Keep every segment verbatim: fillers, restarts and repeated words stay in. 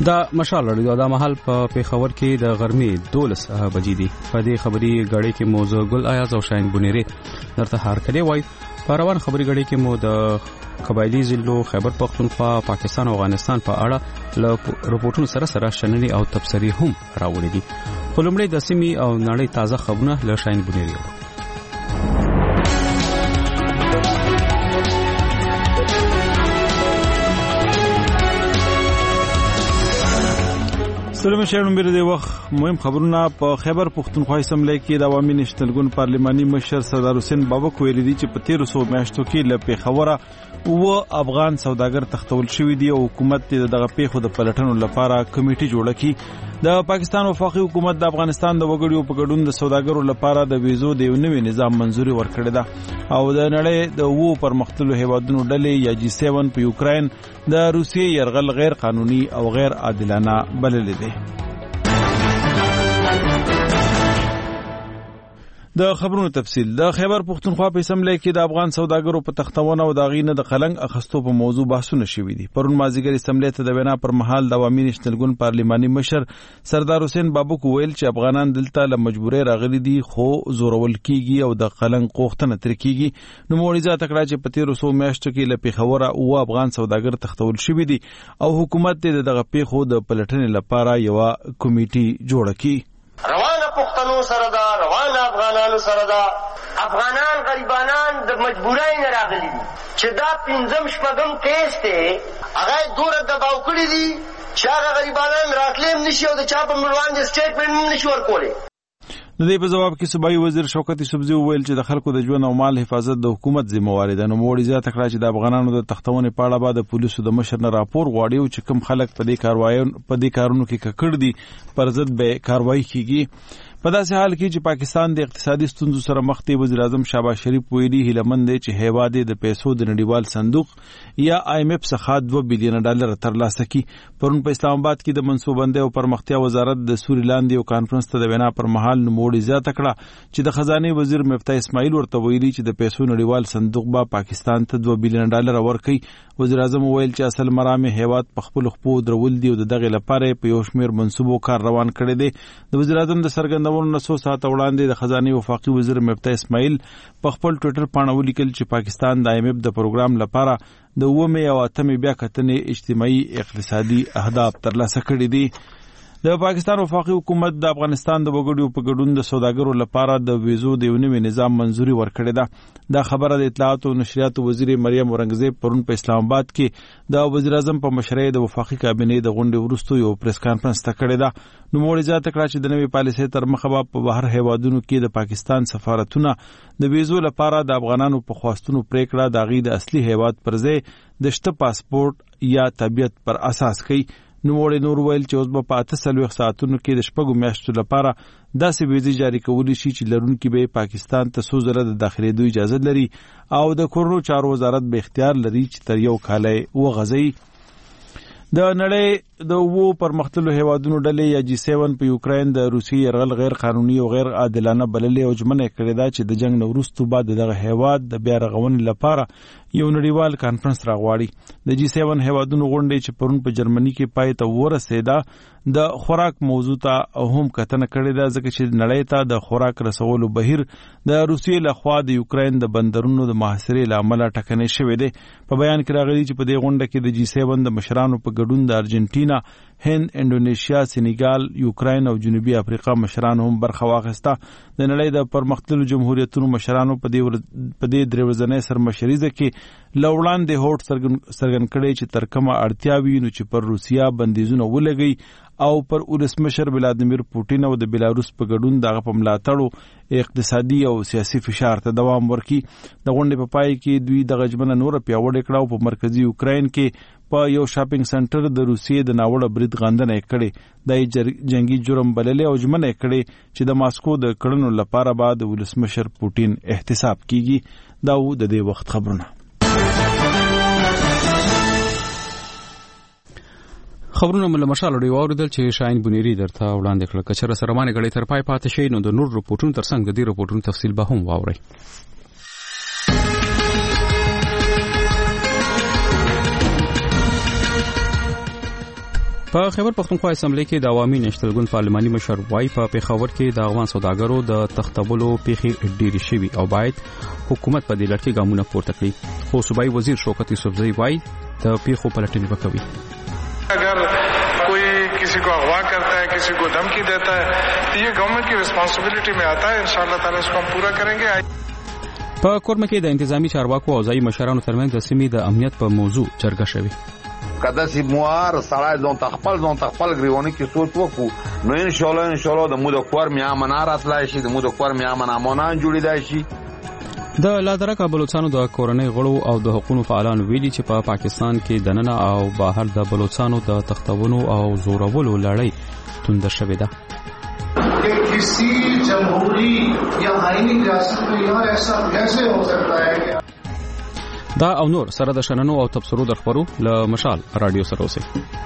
دا مشال لري دا محل په پیښور کې د غرمې دولس بجې دي. په دې خبري غړې کې موضوع ګل آیاز او شاهین بنيري درته هار کړي وای. په روان خبري غړې کې مو د قبایلی ضلعو خیبر پختونخوا، پاکستان او افغانستان په اړه له رپورټونو سره سره شننې او تبصرې هم راوړې دي. خو لومړی د سیمې او نړۍ تازه خبرونه له شاهین بنيري. سلام شهرونو بیره دی وخت مهم خبرونه په خیبر پختونخوا اسمبلی کې د عوامي نشنل ګوند پارلماني مشر سردار حسین بابک ویلي دي چې په تیرو سو میاشتو کې له پیښوره او افغان سوداګر تختول شوی دی او حکومت دغه پیښو د پلټنو لپاره کمیټه جوړه کړي. د پاکستان وفاقي حکومت د افغانستان د وګړو په ګډون د سوداګرو لپاره د ویزو د یو نوي نظام منځوري ورکړی ده او د نړۍ د وو پرمختللو هیوادونو ډلې یا جی سیون په یوکرين د روسیې يرغل غیر قانوني او غیر عادلانه بللی دی. د خبرونو تفصیل د خیبر پختونخوا په اسمبلی کې د افغان سوداګرو په تختونه او د غینه د قلنګ اخستو په موضوع بحثونه شوي دي. پرون مازیګر اسمبلی ته د وینا پر مهال د عوامي نشنل ګوند پارلماني مشر سردار حسین بابک ویل چې افغانان دلته له مجبورې راغلي دي خو زورول کیږي او د قلنګ قوختنه تر کیږي. نو موريزه تکړه چې په تیرو سو میاشتو کې له پیښوره او افغان سوداګر تختول شوي دي او حکومت دغه پیښو د پلټنې لپاره یو کمیټه جوړه کړي. روانه پښتنو سره دا روانه افغانانو سره دا افغانان غریبانان د مجبورای نه راغلي دي چې دا پنځم شپږم کیس ته هغه دوره دباو کړی دي چې هغه غریبانان راتلم نشي او د چا په مروان د سټیټمنټ نشي ورکولې. د دې په جواب کې صوبایي وزیر شوکت یوسفزي وویل چې د خلکو د ژوند او مال حفاظت د حکومت ذمہواری ده. نو موړي زیاته کړه چې د افغانانو د تختونې په اړه بعد پولیسو د مشر نه راپور غواړي او چې کوم خلک په دې کاروایو په دې کارونو کې ککړ دي پر ضد به کاروایی کیږي. په داسې حال کې چې پاکستان د اقتصادي ستونزو سره مخ دی، وزیر اعظم شهباز شریف ویلي هیلمند دی چې هیواد د پیسو د نړیوال صندوق یا آی ایم ایف څخه دوه بلین ډالر ترلاسه کړي. پرون په اسلام آباد کې د منصوبندۍ او پرمختیا وزارت د سوري لاندې یو کانفرنس ته د وینا پر مهال نوموړي زیاته کړه چې د خزانه وزیر مفتاح اسماعیل ورته ویلي چې د پیسو نړیوال صندوق به پاکستان ته دوه بلین ډالر ورکړي. وزیر اعظم ویل چې اصل مرامه هیواد په خپل خپو درول دی او دغه لپاره په یو شمېر منصوبو کار روان کړی دی. د وزیر اعظم د سرګندونو نسو ساعت وړاندې د خزانه وفاقي وزیر مفتاح اسماعیل په خپل ټوئیټر باندې ولیکل چې پاکستان د آی ایم ایف د پروګرام لپاره د اومه او اتمه بیا کتنې اجتماعي اقتصادي اهداف ترلاسه کړي دي. د پاکستان وفاقي حکومت د افغانستان د وګړو په ګډون د سوداګرو لپاره د ویزو د یو نوي نظام منځوري ورکړې ده. دا خبره د اطلاعات او نشریات وزیر مریم اورنګزیب پرون په اسلام آباد کې د وزیر اعظم په مشرۍ د وفاقي کابینې د غونډې وروسته یو پریس کانفرنس ته کړې ده. نو موږ ځات کړه چې د نوې پالیسۍ تر مخه په بهر هیوادونو کې د پاکستان سفارتونه د ویزو لپاره د افغانانو په خواستونو پریکړه د غي د اصلي هیواد پر ځای د شته پاسپورت یا طبيعت پر اساس کوي. نو وړي نور ویل چې اوس په اته سلويخ ساعتونو کې د شپږو میاشتو لپاره داسې ویزې جاری کولی شي چې لرونکي به پاکستان ته څو زره د داخليدو اجازه لري او د کورونو چارو وزارت به اختیار لري چې تر یو کال وغځي. د نړۍ د وو پرمختللو هیوادونو ډلې یا جی سیون په یوکرين د روسیې يرغل غیر قانوني او غیر عادلانه بللې او جمنه کړې ده چې د جنگ نو وروسته بعد دغه هیواد د بیا رغونې لپاره یو نړیوال کانفرنس راغواړي. د جی سیون هیوادونو غونډې چې پرون په جرمني کې پای ته ورسېده د خوراک موضوع ته هم کتنه کړې ده ځکه چې نړۍ ته د خوراک رسولو بهیر د روسیې لخوا د یوکرين د بندرونو د محاصرې لامل ټکنۍ شوې ده. په بیان کې راغلي چې په دې غونډه کې د جی سیون د مشرانو په ګډون د ارجنټینا، هند، انډونیشیا، سینیګال، یوکرين او جنوبي افریقا مشرانو هم برخه واخیسته. د نړۍ د پرمختللو جمهوریتونو مشرانو په دې په دې درې ورځې سرمشریزه کې لوړان د هوټ سرګن کړي چې ترکمه اړتیا وي نو چې پر روسیا بندیزونه ولګي او پر ولسمشر ولادیمیر پوتین او د بیلاروس په ګډون دغه په ملاتړو اقتصادي او سیاسي فشار ته دوام ورکړي. د غونډې په پای کې دوی د غجمنه نور پیاوړې کړه او په مرکزی یوکرين کې په یو شاپینګ سنټر د روسیې د ناوړه برید غندنه کړي. د جنگي جرم بللې او جمنه کړي چې د ماسکو د کړنو لپاره بعد ولسمشر پوتین احتساب کیږي. دا و د دې وخت خبرونه. خبرونه مله مشال لري اوریدل چې شاهین بنيري درته وړاندې کړل. کچره سرمانه غړي تر پای پاتې شي نو د نور رپورټونو ترڅنګ د دې رپورټونو تفصیل به هم واوري. په خیبر پختونخوا اسمبلی کې د عوامي نېشنل ګوند پارلماني مشر وای په پیښور کې د افغان سوداګرو د تختبلو پیښې ډېرې شوي او باید حکومت په دې لړ کې ګامونه پورته کړي خو صوبایي وزیر شوکت یوسفزئی وای د پیښو پلټنې وکوي. اگر کوئی किसी को अगवा करता है, किसी को धमकी देता है, तो ये गवर्नमेंट की रिस्पांसिबिलिटी में आता है. इंशाअल्लाह ताला इसको हम पूरा करेंगे. په کورمه کې د انتظامی چارواکو او ځایي مشرانو ترمنځ د سیمې د امنیت په موضوع جرګه شوې. کدا سی موار سړای ځون تخپل ځون تخپل غریونه کې سوچ وکړو نو ان شاء الله ان شاء الله د مو د کور میا منارات لای شي د مو د کور میا منامونه جوړیدای شي. د لادرکه بلوچستانو د کورنۍ غړو او د حقوقو فعالانو ویلي چې په پا پاکستان کې دننه او بهر د بلوچستانو د تختونو او زورولو لړۍ توند شوې ده. کہ کسی جمہوری یا آئینی ریاست میں یہاں ایسا کیسے ہو سکتا ہے کہ دا او نور سره د شننو او تبصرو د خبرو له مشال رادیو سره اوسئ.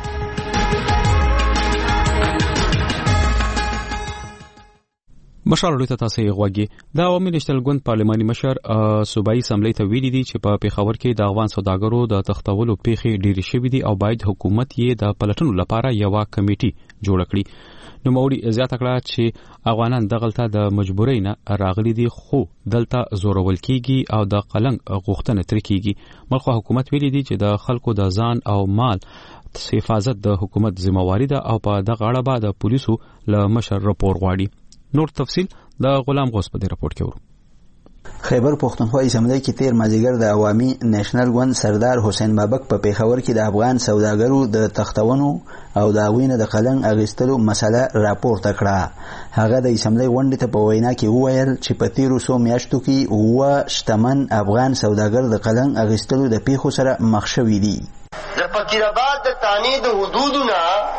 مشال رادیو ته تاسو یې غوږی. د عوامي نېشنل ګوند پارلماني مشر صوبایي اسمبلی ته ویلي دي چې په پیښور کې د افغان سوداګرو د تختولو پیښې ډېرې شوې دي او باید حکومت یې د پلټنو لپاره یو کمیټي جوړ کړي. نو موري زیاته کړه چې افغانان دغلطه د مجبورۍ نه راغلي دي خو دلته زورول کیږي او د قلنګ غوښتنه تر کیږي. ملخوا حکومت ویلي دي چې د خلکو د ځان او مال حفاظت د حکومت ذمہواری ده او په دغه اړه به د پولیسو له مشر راپور غواړي. نور تفصیل د غلام غوث په دې راپور کې ورو. خیبر پختونخوا اسمبلی کې تیر مازیګر د عوامي نېشنل ګوند سردار حسین بابک په پیښور کې د افغان سوداګرو د تختونو او د اوینه د قلنګ اغستلو مسله راپورته کړه. هغه د اسمبلی غونډې ته په وینا کې وویل چې په تیرو څو میاشتو کې اووه شتمن افغان سوداګر د قلنګ اغستلو د پیښو سره مخ شوي دي. د فقیرآباد د تانې د حدودونه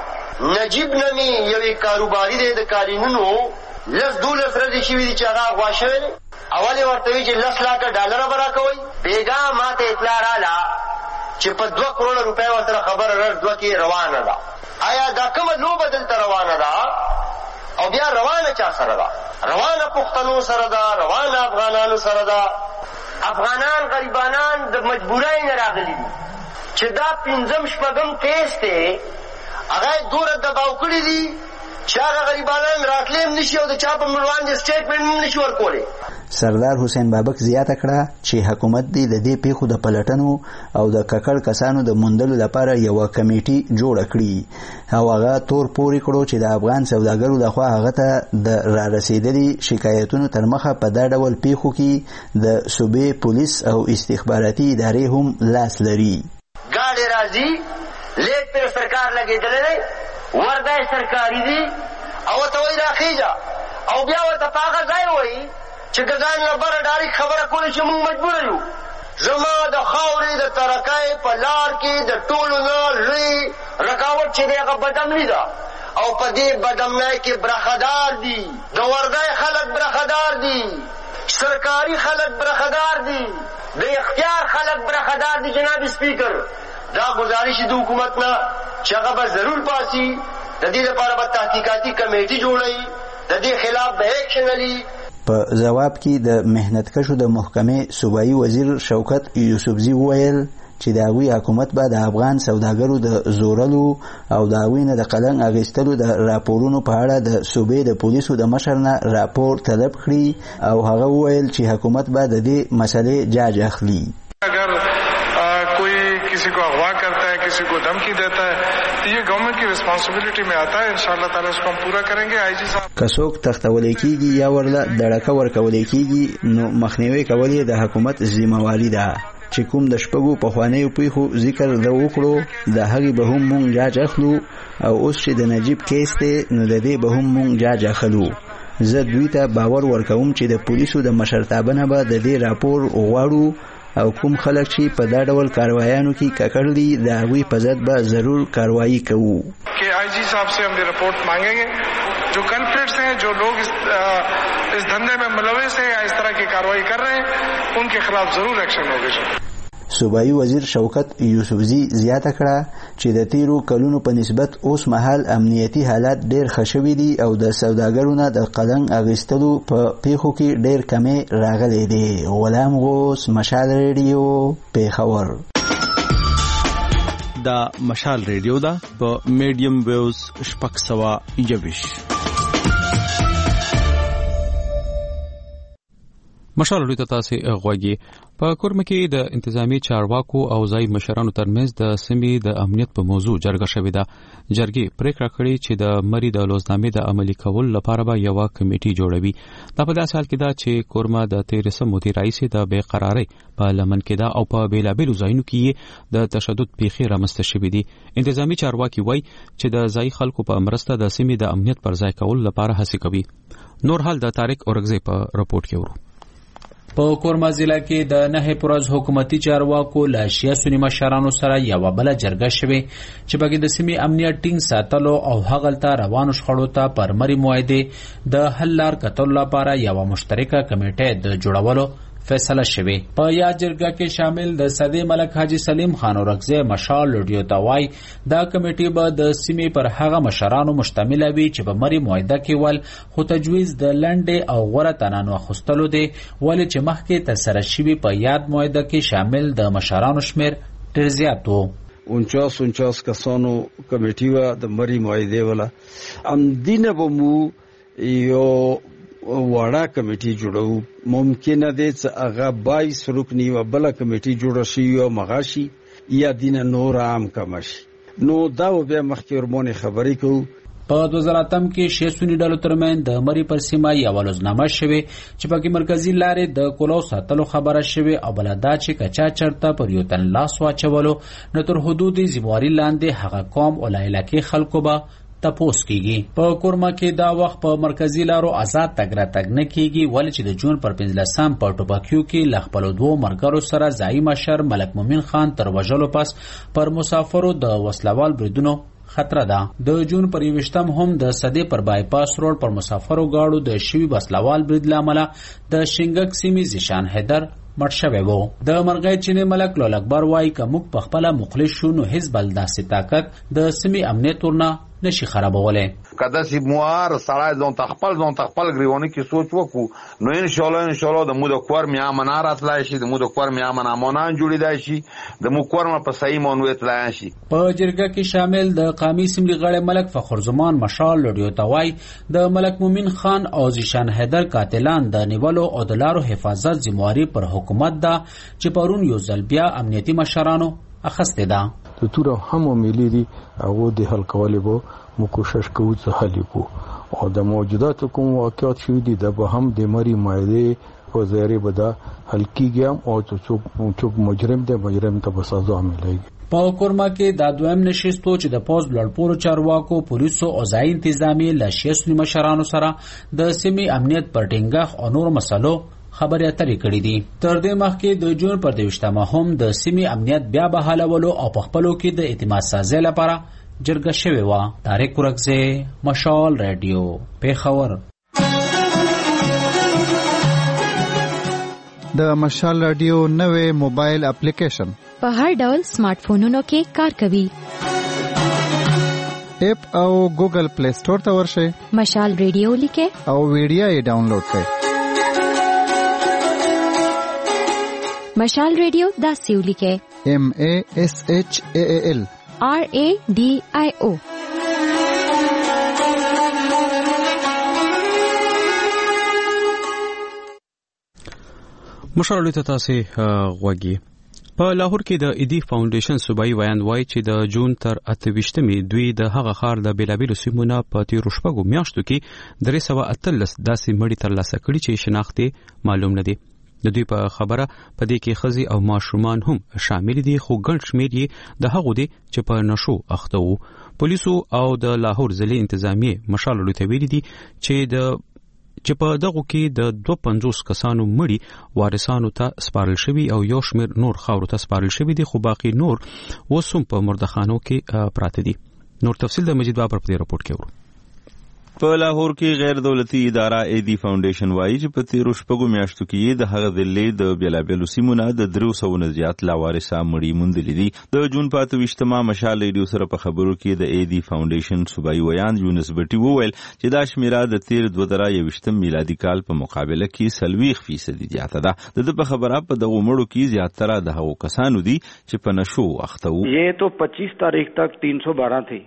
نجیب نمی یوې کاروباري دی د کارینونو لس دولس ورځې شوي دي چې هغه اغوا شوی دی. اول یې ورته وي چې لس لاکه ډالره به راکوئ. بېګا ما ته اطلاع راله چې په دوه کروړه روپۍ ورسره خبره رس دوه کې روانه ده. آیا دا کومه لوبه دلته روانه ده او بیا روانه چا سره ده؟ روانه پښتنو سره ده، روانه افغانانو سره ده. افغانان غریبانان د مجبورۍ نه راغلي دي چې دا پنځم شپږم کیس دی هغه دوره دباو کړي دي چې هغه غریبانان راتلې هم نشي او د چا په مړوان د سټیټمنټ هم نشي ورکولی. سردار حسین بابک زیاته کړه چې حکومت دې د دې پیښو د پلټنو او د ککړ کسانو د موندلو لپاره یو کمیټي جوړه کړي او هغه تور پورې کړو چې د افغان سوداګرو لخوا هغه ته د را رسیدلي شکایتونو تر مخه په دا ډول پیښو کې د صوبې پولیس او استخباراتي ادارې هم لاس لري. ګاډې راځي لیک پر سرکار لګېدلی دی ورده سرکاري دي او ته وایي راخیږه او بیا ورته په هغه ځای وایي چې که ځان له بره ډایرک خبره کولی چې موږ مجبوره یو. زما د خاورې د ترکۍ په لار کې د ټولو نه لوی رکاوټ چې دی هغه بدامني ده او په دې بدامنۍ کې برخدار دي د وردی خلک برخدار دي سرکاري خلک برخدار دي د اختیار خلک برخدار دي. جناب سپیکر دا گزارش د حکومت نه چې هغه به ضرور پاسي د دې لپاره به تحقیقاتي کمیټي جوړوي د دې خلاف به ایکشن علي. په جواب کې د مهنتکشو د محکمې صوبایي وزیر شوکت یوسفزئی وویل چې د هغوی حکومت به د افغان سوداګرو د زورلو او د هغوی نه د قلنګ اخیستلو د راپورونو په اړه د صوبې د پولیسو د مشر نه راپور طلب کړي او هغه وویل چې حکومت به د دې مسلې جاج اخلي. اگر کوئی किसी को अगवा करता है, किसी को धमकी देता है, तो ये गवर्नमेंट की रिस्पांसिबिलिटी में आता है. इंशाअल्लाह ताला इसको हम पूरा करेंगे. आईजी साहब کڅوک تختولې کیږي یا ورله دړکه ورکولې کیږي نو مخنیوي کول د حکومت ذمہواری ده. چې کوم د شپږو په خوانیو پیښو ذکر د وکړو د هغې به هم مونږ جاج اخلو او اوس چې د نجیب کیس دی نو د دې به هم مونږ جاج اخلو. زه دوی ته باور ورکوم چې د پولیسو د مشرتابه نه به د دې راپور غواړو او کوم خلک چې په دا ډول کاروایانو کې ککړ دي د هغوی په ضد به ضرور کاروایی کوو. کہ آئی جی صاحب سے ہم یہ رپورٹ مانگیں گے. جو کلپریٹس ہیں, جو لوگ اس, اس دھندے میں ملوث ہیں یا اس طرح کی کارروائی کر رہے ہیں, ان کے خلاف ضرور ایکشن ہوگا. صوبایي وزیر شوکت یوسفزئی زیاته کړه چې د تیرو کلونو په نسبت اوس مهال امنیتي حالات ډېر ښه شوي دي او د سوداګرو نه د قلنګ اخیستلو په پیښو کې ډېر کمی راغلی دی. غلام غوث، مشال ریډیو، پیښور. دا مشال ریډیو دا په میډیم ویوز شپږ سوه یوویش. مشال ریډیو ته تاسو غوږی. په کورم کې د انتظامی چارواکو او ځای مشرانو ترمنځ د سیمې د امنیت په موضوع جرګه شوې ده. جرګې پریکړه کړې چې د مری د لوزنامې د عملي کول لپاره به یو کمیټي جوړوي. دا په داسې حال کې ده چې کورما د تیرسه مدیر رئیس د بے قراری په لمن کې ده او په بیلابیلو ځایونو کې د تشدد پیښې رامنځته شوې دي. انتظامی چارواکي وایي چې د ځای خلکو په مرسته د سیمې د امنیت پر ځای کول لپاره هڅه کوي. نور حال د طارق اورغزی په رپورت کې ورو. په کورما ضلع کې د نه پرز حکومتي چارواکو له شیا سنی مشرانو سره یو بل جرګه شوه چې بګې د سیمې امنیت ټینګ ساتلو او هغلته روانو شخړو ته پرمري موعده د حل لار کتل لپاره یو مشترکه کمیټه د جوړولو فیصله شوه. په یا جرګه کې شامل د صدې ملک حاجی سلیم خان اورغزی مشال لډیو توای دا کمیټه به د سیمې پر هغه مشرانو مشتمل وي چې په مری موعده کې ول خو تجویز د لنډې او غوړه تنانو خستلو دي ولې چې مخکې تر سره شوی په یاد موعده کې شامل د مشرانو شمیر ډیر زیات وو. انچاس انچاس کسانو کمیټه و د مری موعده ولا ام دینه بمو یو وړه کمیټي جوړو ممکن ده چې هغه بایس رکنی و بل کمیټي جوړ شي او مغاشي یا دین نور عام کمشي نو دا به مخکورمون خبرې کو. په دوه زره اتم کې شیسونی ډلو ترمن د مری پر سیمه یو ولزنامه شوه چې په کې مرکزی لارې د کولو ساتلو خبره شوه او بلدا چې کچا چرته پر یو تن لاس واچولو نو تر حدود ذمہواری لاندې هغه قوم او علاقې خلکو به تپوس کیږي. په کورما کې دا وخت په مرکزی لارو آزاد تګ را تګ نه کیږي ولې چې د جون پر پنځلسم په ټوپاکیو کې لخپل دوه مرګرو سره ځای مشر ملک مومن خان تر وژلو پس پر مسافرو د وسلوال بریدونو خطر ده. د جون پر یوشتم هم د صدې پر بایپاس روډ پر مسافرو گاډو د شوی وسلوال برید لامل د شینګک سیمې زیشان حیدر مړ شوی وو. د مرغۍ چینه ملک لول اکبر وای کوم په خپل مخلص شو نو حزب الداسې طاقت د سیمې امنیت ورنه نشي خرابوله. کدا سی موار سړی ځون تخپل ځون تخپل غریونی کې سوچ وکړو نو ان شاء الله ان شاء الله د مو د کور میا منارات لای شي د مو د کور میا منامونان جوړیدای شي د مو کور په صحیح مونوت لای شي. په جرګه کې شامل د قومي سیملي غړي ملک فخر زمان مشال لډیو توای د ملک مومن خان او زیشان حیدر قاتلان د نیولو او د لارو حفاظت ذمہواری پر حکومت دا چې پرون یو ځل بیا امنیتي مشرانو اخسته ده. د تور هم ملي دي او د حل کولو بو مو کوشش کوو چې حل کو او د موجودات کوم واقعات شوي دي د به هم د مری مایده او زیری بدا حل کیږي او څوک څوک مجرم دی مجرم ته به سزا ملایي. په کورما کې د دویم نشستو چې د پوز بلړپورو چارواکو پولیسو او ځای انتظامی لاشیسنی مشرانو سره د سیمې امنیت پر ټینګښ او نور مسلو خبرې اترې کړې دي. تر دې مخکې د جون پر دوشتمه هم د سیمې امنیت بیا بحالولو او په خپلو کې د اعتماد سازۍ لپاره جرګه شوې وه. طارق اورغزی مشال رادیو پیښور. د مشال رادیو نوې موبایل اپلیکیشن په هر ډول سمارټ فونونو کې کار کوي. اپ او ګوګل پلی سٹور ته ورشئ. مشال رادیو لیکه او ویډیو یې ډاونلوډ کړئ. مشال رادیو داسې ولیکئ. M A S H A A L R A D I O. مشال ته تاسو غوږی. په لاهور کې د ایدی فاونډیشن صوبایي ویاند وای چې د جون تر اتهشتمې دوی د هغه خار د بیلابیلو سیمونه په تیرو شپږو میاشتو کې درې سوه اتلس داسې مړي ترلاسه کړي چې شناخته معلوم نه دي. د دوی په خبره په دې کې خزي او ماشومان هم شامل دي خو ګڼ شمېر یې د هغو دي چې په نشو اخته وو. پولیسو او د لاهور ضلع انتظامیه مشال لوي ته ویلي دي چې د چې په دغه کې د دوه سوه پنځوس کسانو مړي وارثانو ته سپارل شوي او یو شمېر نور خاورو ته سپارل شوي دي خو باقي نور وسوم په مردخانو کې پراته دي. نور تفصیل د مجید بابر په دې راپور کې ورو. په لاهور کې غیر دولتي اداره اي دي فاونډیشن وایي چې په تیرو شپږو میاشتو کې د هغه ضلعې د بېلابېلو سیمو نه د درې سوو نه زیات لاوارثه مړي موندلي دي. د جون په اته ویشتمه مشال ریډیو سره په خبرو کې د اي دي فاونډیشن صوبایي ویاند یونس بټي وویل چې دا شمیره د تیر دوه زره یوویشتم میلادي کال په مقابله کې څلوېښت فیصدي زیاته ده. د ده په خبره په دغو مړو کې زیاتره د هغو کسانو دي چې په نشو اخته وو. یہ تو پچیس تاریخ تک تین سو بارہ تھی.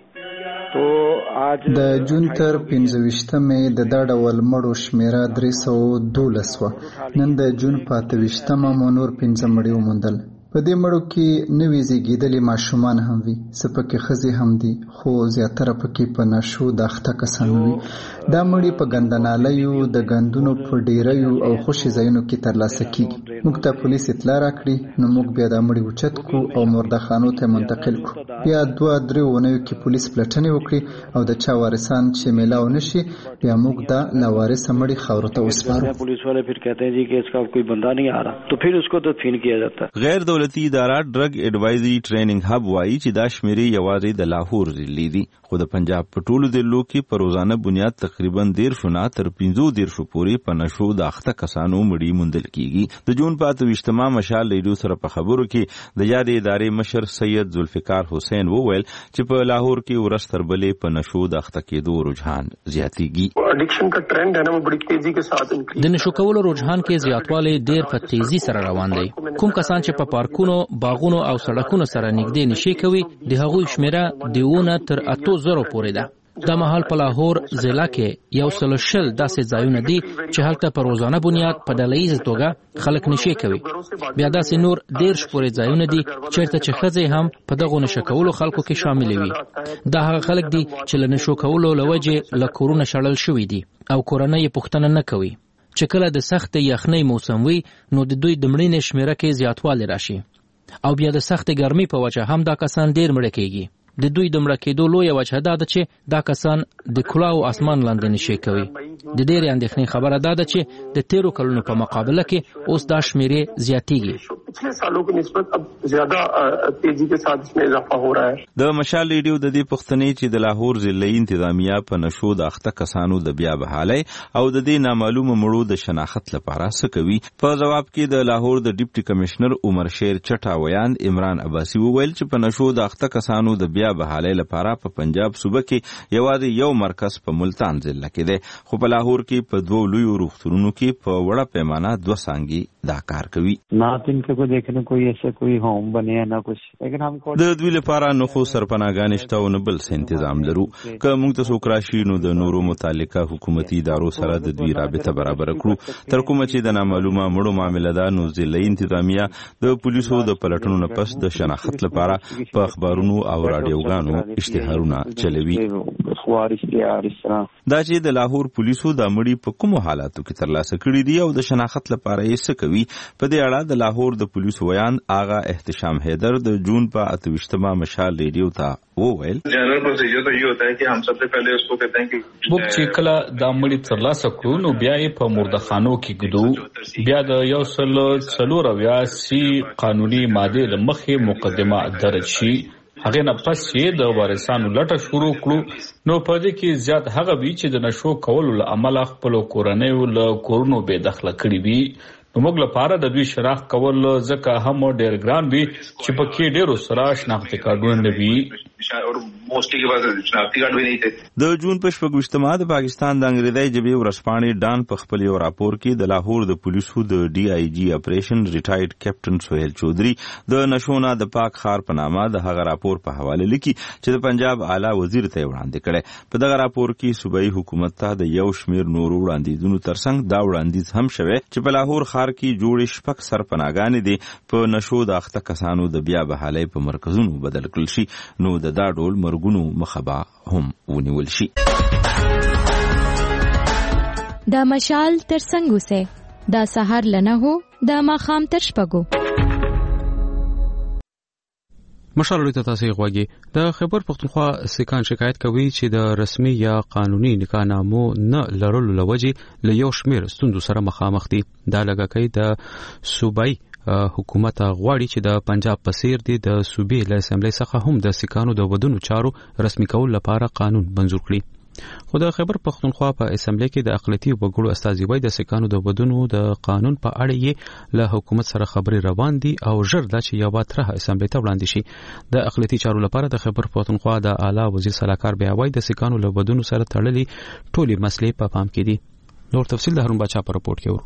د جون تر پنځه ویشتمې د دا ډول مړو شمیره درې سوه دولس وه. نن د جون په اته ویشتمه مو نور پنځه مړي وموندل. په دې مړو کې نوي زیږېدلي ماشومان هم وي، څه پکې ښځې هم دي، خو زیاتره پکې په نشو د اخته کسان وي. دا مړي په ګندنالیو، د ګندونو په ډیریو او خوشي ځایونو کې ترلاسه کیږي. موږ ته پولیس اطلاع راکړي، نو موږ بیا دا مړي اوچت کړو او مردخانو ته منتقل کړو. بیا دوه درې اونیو کې پولیس پلټنې وکړي او د چا وارثان چې میلاو نشي بیا موږ دا لاوارثه مړي خاورو ته وسپارو. پولیس والے پھر کہتے ہیں جی کہ اس کا کوئی بندہ نہیں آ رہا، تو پھر اس کو تدفین کیا جاتا ہے. غیر دولتي اداره ډرګ ایڈوایزري ټریننګ هب وایي چې دا شمیرې یوازې د لاهور ضلعې دي، خو د پنجاب په ټولو ضلعو کې په روزانه بنیاد تقریبا دیرشو نه تر پنځو دیرشو پورې په نشو د اخته کسانو مړي موندل کیږي. د جون په اته ویشتمه مشال ریډیو سره په خبرو کې د یادې ادارې مشر سید ذوالفقار حسین وویل چې په لاهور کې ورځ تر بلې په نشو د اخته کېدو رجحان زیاتېږي. اډکشن کا ټرند ہے نا، وہ بڑی تیزی کے ساتھ د نشو کولو رجحان کې زیاتوالی ډیر په تیزی سره روان دی. کوم کسان چې په پارکونو، باغونو او سړکونو سره نږدې نشي کوي د هغوی شمیره د اووه تر اتو زرو پورې ده. دا مهال په لاهور ضلع کې یو سل شل داسې ځایونه دي چې هلته په روزانه بنیاد په ډله ییزه توګه خلک نشي کوي. بیا داسې نور دیرش پورې ځایونه دي چیرته چې ښځې هم په دغو نشه کولو خلکو کې شاملې وي. دا هغه خلک دي چې له نشو کولو له وجې له کورونه شړل شوي دي او کورنۍ یې پوښتنه نه کوي. چې کله د سختې یخنۍ موسم وي نو د دوی د مړینې شمیره کې زیاتوالی راشي او بیا د سختې ګرمۍ په وجه هم دا کسان ډیر مړه کیږي. د دوی د مړه کېدو لویه وجه دا ده چې دا کسان د کلاو اسمان لاندې نشي کوي. د ډېرې اندېښنې خبره دا ده چې د تیرو کلونو په مقابله کې اوس دا شمیرې زیاتېږي. पिछले सालों की निस्बत अब ज्यादा तेजी के साथ इसमें इजाफा हो रहा है. د مشال ریډیو د دې پښتنې چې د لاهور ضلعي انتظامیه په نشو د اخته کسانو د بیا بحالۍ او د دې نامعلومه مړو د شناخت لپاره څه کوي، په جواب کې د لاهور د ډیپټي کمشنر عمر شیر چټا ویاند عمران عباسي وویل چې په نشو د اخته کسانو د بیا بحالۍ لپاره په پنجاب صوبه کې یوازې یو مرکز په ملتان ضلع کې دی، خو په لاهور کې په دوو لویو روغتونونو کې په وړه پیمانه دوه څانګې دا کار کوي. کو دیکھنے کوئی ایسا کوئی ہوم بنے یا نہ کچھ، لیکن هم د دوی لپاره نو خو سرپناهګانې شته او نه بل څه تنظیم لرو. که موږ ته څوک راشي نو د نورو متعلقه حکومتي ادارو سره د دوی رابطه برابر کړو. تر کومه چې د نامعلومه مړو معامله ده نو ضلعي انتظامیه د پولیسو د پلټنو نه پس د شناخت لپاره په اخبارونو او رادیوګانو اشتهارونه چلوي. دا چې د لاهور پولیسو د مړي په کومو حالاتو کې ترلاسه کړي دي او د شناخت لپاره یې څه کوي، په دې اړه د لاهور د پولیس ویان آغا احتشام حیدر د جون په اته ویشتمه مشال ریډیو ته وویل. جنرل پروسیجر تو یہ ہوتا ہے کہ ہم سب سے پہلے اس کو کہتے ہیں کہ موږ چې کله دا مړي ترلاسه کړو نو بیا یې په مردخانو کې ږدو. بیا د یو سل څلور اویا سی قانوني ماده له مخې مقدمه درج شي، هغه نه پس یې د وارثانو لټه شروع کړو. نو په دې کې زیات هغه وی چې د نشو کولو له امله خپل کورنۍ له کورونو بې دخله کړي وي. نو موږ لپاره د دوی شناخت کول ځکه هم ډېر ګران وي چې پکې ډېرو سره شناختي کارډونه نه وي. د جون په شپږویشتمه د پاکستان د انګریزي ژبې ورځپاڼې ډان په خپل یو راپور کې د لاهور د پولیسو د ډي آی جي اپریشن ریټایرډ کیپټن سہیل چودھری د نشونه د پاک خار په نامه د هغه راپور په حواله لیکي چې د پنجاب اعلی وزیر ته وړاندې کړي. په دغه راپور کې صوبایي حکومت ته د یو شمیر نورو وړاندیزونو ترڅنګ دا وړاندیز هم شوی چې په لاهور ښار کې جوړې شپږ سرپناهګانې دي په نشو د اخته کسانو د بیا بحالۍ په مرکزونو بدل کړل شي، نو د دا ډول مرګونو مخه هم ونیول شي. دا مشال تر څنګه سه دا سحر لنه هو دا ماخام تر شپږو مشال لري تاسو غواګي د خبر پختونخوا سکان شکایت کوي چې د رسمي یا قانوني نکاح نامو نه لرلو لوجې له یو شمیر ستوندو سره مخامخ دي. دا لږه کوي د صوبایي حکومت غواړي چې د پنجاب په څیر دي د صوبې له اسمبلی څخه هم د سکانو د ودونو چارو رسمي کول لپاره قانون منظور کړي. خو د خیبر پختونخوا په اسمبلی کې د اقلیتي وګړو استازي د سکانو د ودونو د قانون په اړه یې له حکومت سره خبري روان دي او ژر دا چې یو طرحه اسمبلی ته وړاندې شي د اقلیتي چارو لپاره د خیبر پختونخوا د اعلی وزیر صلاحکار بیا وایي د سکانو له ودونو سره تړلي ټولي مسلې په پام کې دي. نور تفصیل د هارون باچا په رپورت کې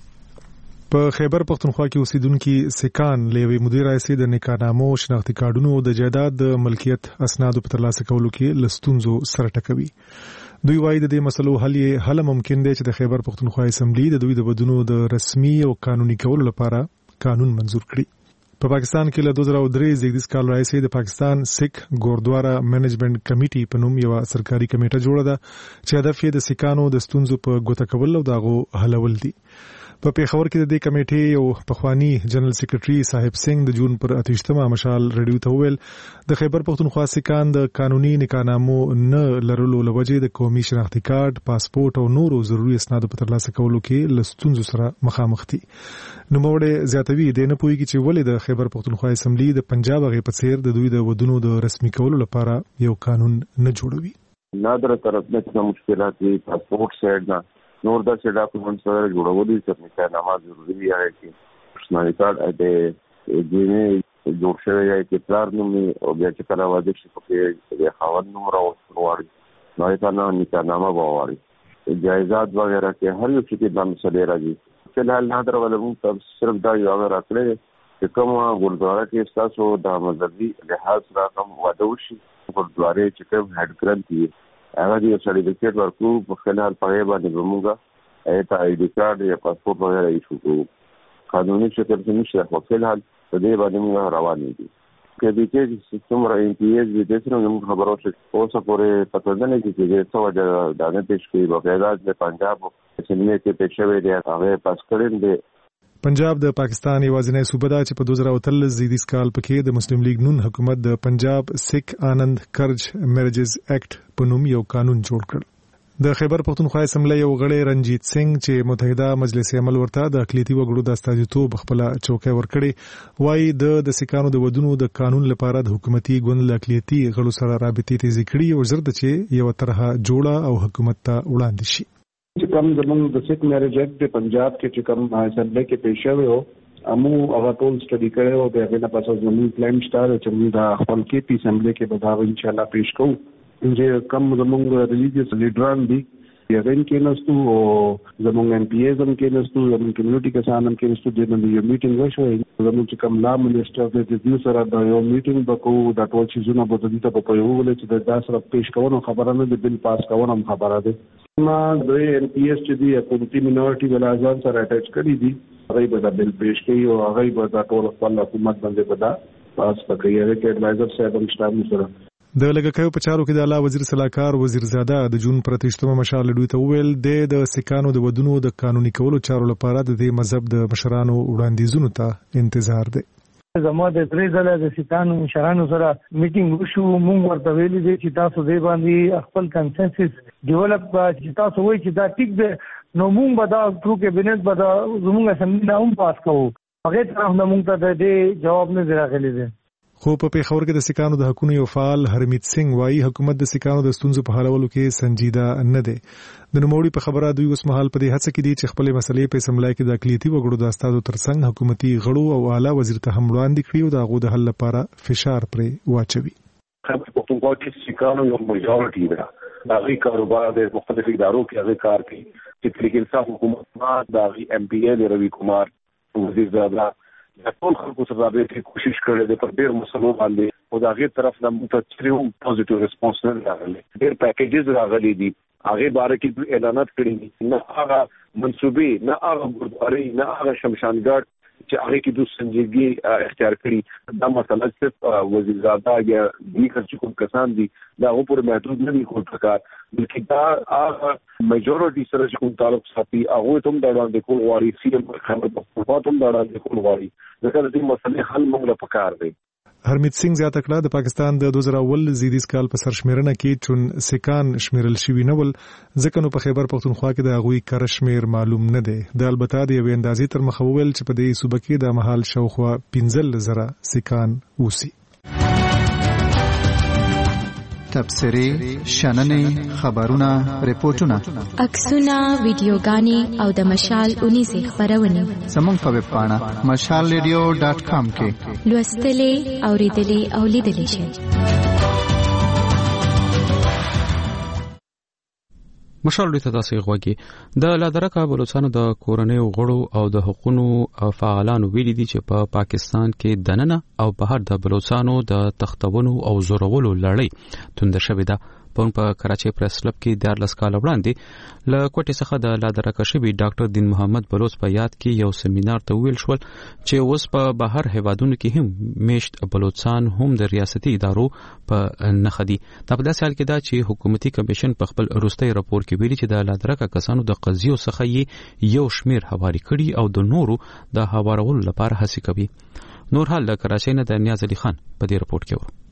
ورو. په خیبر پختونخوا کې اوسیدونکو سکان لوي مدیر رئیس د نکانامو شناختی کارډونو د جایداد د ملکیت اسنادو په ترلاسه کولو کې لستونزو سره ټکوي. دوی وايي د دې مسلو حل یې حل ممکن دی چې د خیبر پختونخوا اسمبلی د دوی د ودونو د رسمي او قانوني کولو لپاره قانون منزور کړي. په پا پاکستان کې له دوه زره درې زیږدیز کال راځي د پاکستان سکھ ګوردوارا مینجمنت کمیټي په نوم یو سرکاري کمیټه جوړه ده چې هدف یې د سکانو د ستونزو په ګوته کول او دغه حلول دي. په پیښور کې د دې کمیټې یو پخوانی جنرال سیکریټري صاحب سنگ د جون پر اتهشتمه مشال ریډیو ته ویل د خیبر پختونخوا سکان د قانوني نکانامو نه لرلو لوجې د قومي شناختی کارت، پاسپورت او نورو ضروري اسناد په ترلاسه کولو کې لستونزو سره مخامخ دي. نو موږ زیاتوي د نه پويږي چې ولې د خیبر پختونخوا اسمبلی د پنجاب غي په څیر د دوی د ودونو د رسمي کولو لپاره یو قانون نه جوړوي. نادر طرف نه مشکلات دي پاسپورت سیډ نه نور دا چې ډاکومنټ سره جوړولي چې نکانامه ضروري ہے چې پرسنالي کارت د دینه جوړ شوی یا چې پلار نوم او بیا چې کله واده شي په د خاوند نوم راوړي نو دا نه نکانامه وواړي جایزات وغیرہ کې هر یو څه د مسلې راځي فلحال نادر ولوم تب صرف دا یو هغه راکړي چې کوم ګردواره کې تاسو د مذهبي لحاظ را کوم واده وشي ګردواره چې کوم هډ ګرانتي هغه دی سرټیفیکټ ورکو په خلال په باندې وموږه ایت آی ډی کارت یا پاسپورت وغیرہ ایشو کو قانوني شکل کې نشي خو فلحال په دې باندې موږ روان دي کې د کې سیستم را ان پی ایس د دې سره موږ خبرو چې اوسه پورې پته نه لګي چې څه وجه دا نه پېښ کوي باقاعده د پنجاب سیمه کې پېښ شوی دی هغه پاس کړل دی. پنجاب د پاکستان یوازینی صوبه ده چې په دوه زره اتلس زیږدیز کال پکې د مسلم لیگ نون حکومت د پنجاب سکھ آنند کرج میرجز ایکټ په نوم یو قانون جوړ کړ. د خیبر پختونخوا اسمبلی یو غړی رنجیت سنگ چې متحده مجلس عمل ورته د اقلیتي وګړو د استازیتوب خپل چوکۍ ورکړي وایي د د سکانو د ودونو د قانون لپاره د حکومتي ګوند له اقلیتي غړو سره رابطې تیزې کړي او زرد چې یو طرحه جوړه او حکومت ته وړاندې شي. چې کوم زموږ د سکھ میرج ایکټ د پنجاب کې چې کوم اسمبلی کې پیښ شوی او امو هغه ټول سټډي کړو او په هغه نه پاسه زموږ پلان شته چې موږ د خپل کې پی اسمبلی کې به دا ان شاء الله پیښ کوو چې کوم زموږ ریلیجیس لیډران دي یې غن کې نستو او زموږ ایم پی ایز هم کې نستو زموږ کمیونټي کسان هم کې نستو د نن یو میټینګ وشو زموږ چې کوم لا منیسټر د دې سره د یو میټینګ وکړو د ټول چیزونو په دې ته په یو ول چې د داس را پیښ کوو خبره نه د بل پاس کوو هم خبره ده. ما د ایم پی ایس چې دی حکومتي مینورټي ولازم سره اٹیچ کړی دي هغه به د بل پیش کوي او هغه به د ټول خپل حکومت باندې بدا پاس کوي هغه کې ایڈوایزر صاحب هم شته سره. د لګکایو په چارو کې د اعلی وزیر صلاحکار وزیر زاده د جون پر اتهشتمه مشال دوی ته ویل د سکانو د ودونو د قانوني کولو چارو لپاره د دې مذهب د مشرانو وړاندیزونو ته انتظار دی. زموږ د درې ځله د سکانو مشرانو سره میټینګ وشو موږ ورته ویلي دي چې تاسو دې باندې خپل کنسنسس ډیولپ چې تاسو وایي چې دا ټیک دی نو موږ به دا ټرو کابینټ به دا زموږ اسمبلی نه هم پاس کوو هغه طرف نه موږ ته د دې جواب نه راغلی دی. خو په پیښور کې د سکانو د حقوقو یو فعال هرمیت سنگ وایي حکومت د سکانو د ستونزو په حلولو کې سنجیده نه دی. د نوموړي په خبره دوی اوس مهال په دې هڅه کې دي چې خپل مسلې په اسمبلی کې د اقلیتي وګړو د استادو ترڅنګ حکومتي غړو او اعلی وزیر ته هم وړاندې کړي او د هغو د حل لپاره فشار پرې واچوي. خبر پختونخوا کې سکانو یو میجورټي ده هغه کاروبار د مختلفو ادارو کې هغه کار کوي چې تحریک انصاف حکومت ما د ایم پی ال روی کمار وزیر زاده د ټول خلکو سره رابطه کوشش کړې ده پر ډېر مسلو باندې او د هغه طرف نه متچریو پوزټیو ریسپانس نه راغلی ډېر پیکیجز راغلي دي هغه باره کې اعلانات کړي دي نه هغه منسوبې نه هغه ګردواري نه هغه شمشانګړ چې هغه کې د سنجیدګي اختیار کړي دا مسله صرف وزیر زاده یا دي چې کوم کسان دي دا هو پر محدود نه دي کول پکار بلکې دا هغه میجورټي سره چې کوم تعلق ساتي هغه ته هم دا وړاندې کول غواړي سیم خبر په هم دا وړاندې کول غواړي ځکه د دې مسلې حل موږ له پکار دی. هرمیت سنگ زیاته کړه د پاکستان د دوه زره اول زیږدیز کال په سرشمیرنه کې چون سکان شمیرل شوی نه ول ځکه نو په خیبر پختونخوا کې د هغوی کار شمیر معلوم نه دی. د البته د یوې اندازې تر مخه ویل چې په دې صوبه کې د محل شاوخوا پنځه زره سکان اوسي. تبصرې شننې خبرونه ریپورتونه عکسونه ویډیوګانې او د مشال اونیزې خبرونه زموږ په ویب پاڼه مشال ریډیو ډاټ کام کې لوستلې اوریدلې او لیدلې شئ. مشال ډیته تاسو غوږی د لادرکه بلوچستان د کورنیو غړو او د حقوقو فعالانو ویلي دي چې په پا پاکستان کې دننه او بهر د بلوچستانو د تختونو او زورولو لړۍ توند شوې ده. پون په کراچي پریس کلب کې د لس کال وړاندې ل کوټې څخه د لادرکه شوی ډاکټر دین محمد بلوچ په یاد کې یو سیمینار ته ویل شو چې اوس په بهر هیوادونو کې هم میشت بلوچستان هم د ریاستي ادارو په نخدي. دا په داسې حال کې دا چې حکومتي کمیشن په خپل وروستي راپور کې ویلي چې د لادرکه کسانو د قضیو څخه یو شمیر حواله کړي او د نورو د حوالولو لپاره هڅه کوي. نور حال د کراچي نه د نیاز علي خان په دې راپور کې ورو.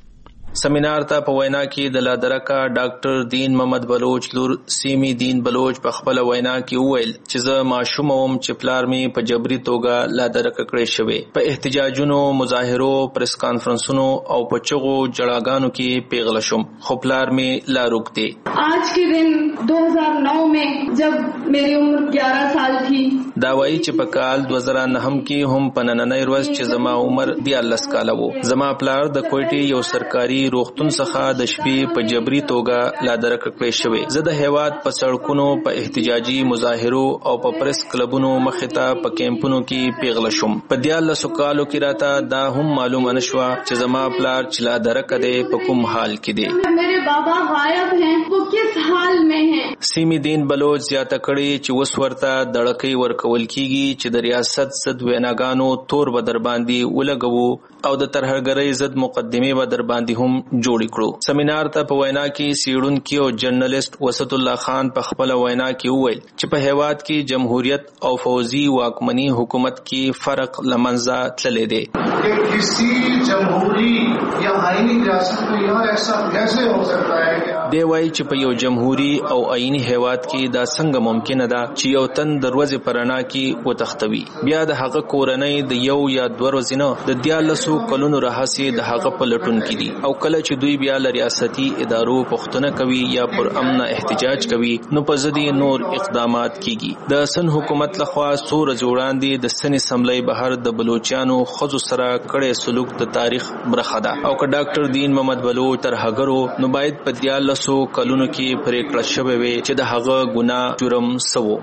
سیمینار ته په وینا کې د لادرکه ډاکټر دین محمد بلوچ لور سیمی دین بلوچ په خپل وینا کې وویل چې زه ماشوم وم چې پلار می په جبري توګه لادرکه کړی شوی. په احتجاجونو، مظاهرو، پریس کانفرنسونو او په چغو جړاګانو کې پیغله شوم خو پلار می لا روک دی. آج کے دن دو ہزار نو میں جب میری عمر گیارہ سال تھی دا وایي چې په کال دو هزار نو کې هم په نننۍ ورځ چې زما عمر دیارلس کاله وو زما پلار د کوټې یو سرکاري روغتون څخه د شپې په جبري توګه لادرکه کړی شوی. زه د هیواد په سړکونو، په احتجاجي مظاهرو او په پریس کلبونو مخې ته په کیمپونو کې پیغله شوم. په دیارلسو کالو کې راته دا هم معلومه نشوه چې زما پلار چې لادرکه دی په کوم حال کې دی. میرے بابا غائب ہیں، وہ کس حال میں ہیں؟ سیمی دین بلوچ زیاته کړي چې اوس ورته دړکې ورکول کیږي چې د ریاست ضد ویناګانو تور به در باندې ولګوو او د ترهګرۍ ضد مقدمې به در باندې هم جوړ کړو. سیمینار ته په وینا کې سیړونکي او جرنالست وسط الله خان په خپل وینا کې وویل چې په هیواد کې جمهوریت او فوزي واکمنی حکومت کې فرق لمنځه تللی دی. کسی جمهوری یا آئینی ریاست میں یہاں ایسا کیسے ہو سکتا ہے؟ دی وایي چې په یو جمهوری او آئینی هیواد کې دا څنګه ممکن ده چې یو تن د ورځې پرانا کې وتختوي بیا د هغه کورنۍ د یو یا دوه ورځې نه د دیارلسو کلونو راهسي د هغه په لټون کې دي او کله چې دوی بیا ل ریاستي ادارو پښتنه کوي یا پر امن احتجاج کوي نو په ضد نور اقدامات کیږي. د سن حکومت لخوا سور جوړاندې د سن اسمبلی بهر د بلوچستانو خزو سره کړي سلوک د تاریخ برخه ده او که ډاکټر دین محمد بلوچ تر هغرو نو باید په دیارلسو کلونو کې پریکړه شوې وي چې د هغه ګناه جرم سوو.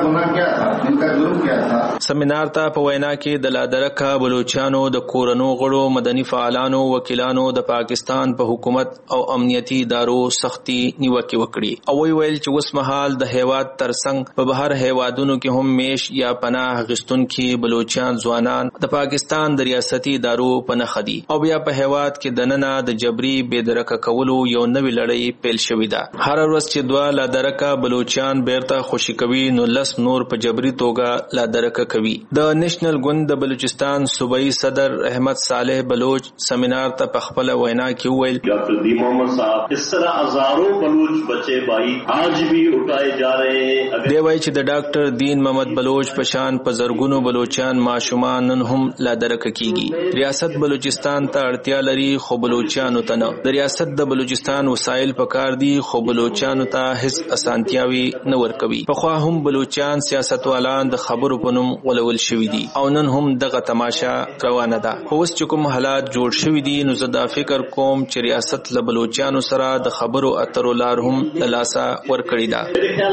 سیمینار ته په وینا کې د لادرکه بلوچستانو د کورنو غړو، مدني فعالانو، وکیلانو د پاکستان په حکومت او امنیتي ادارو سختي نیوکه وکړي او وی ویل چې اوس مهال د هیواد ترڅنګ په بهر هیوادونو کې هم میش یا پناه غشتونکي بلوچستان ځوانان د پاکستان د ریاستي ادارو په نخدي او بیا په هیواد کې دننه د جبري بېدرکه کولو یو نوې لړۍ پیل شوې ده. هر ورځ چې دوه لادرکه بلوچستان بیرته خوشي کوي نو لس نور په جبري توګه لادرکه کوي. د نېشنل ګوند د بلوچستان صوبایي صدر احمد صالح بلوچ سیمینار ته په خپل وینا کې وویل ڈاکٹر دین محمد صاحب اس طرح ہزاروں بلوچ بچے بھائی آج بھی اٹھائے جا رہے ہیں. دی وایي چې د ډاکټر دین محمد بلوچ په شان په زرګونو بلوچستان ماشومان نن هم لادرکه کیږي. ریاست بلوچستان ته اړتیا لري خو بلوچستانو ته نه. د ریاست د بلوچستان وسایل پکار دي خو بلوچستانو ته هیڅ اسانتیاوي نه ورکوي. پخوا هم بلوچستان سیاستوالان د خبرو په نوم ولول شوي دي او نن هم دغه تماشا روانه ده. خو اوس چې کوم حالات جوړ شوي دي نو زه دا فکر کوم چې ریاست له بلوچستانو سره د خبرو اترو لار هم له لاسه ورکړې ده.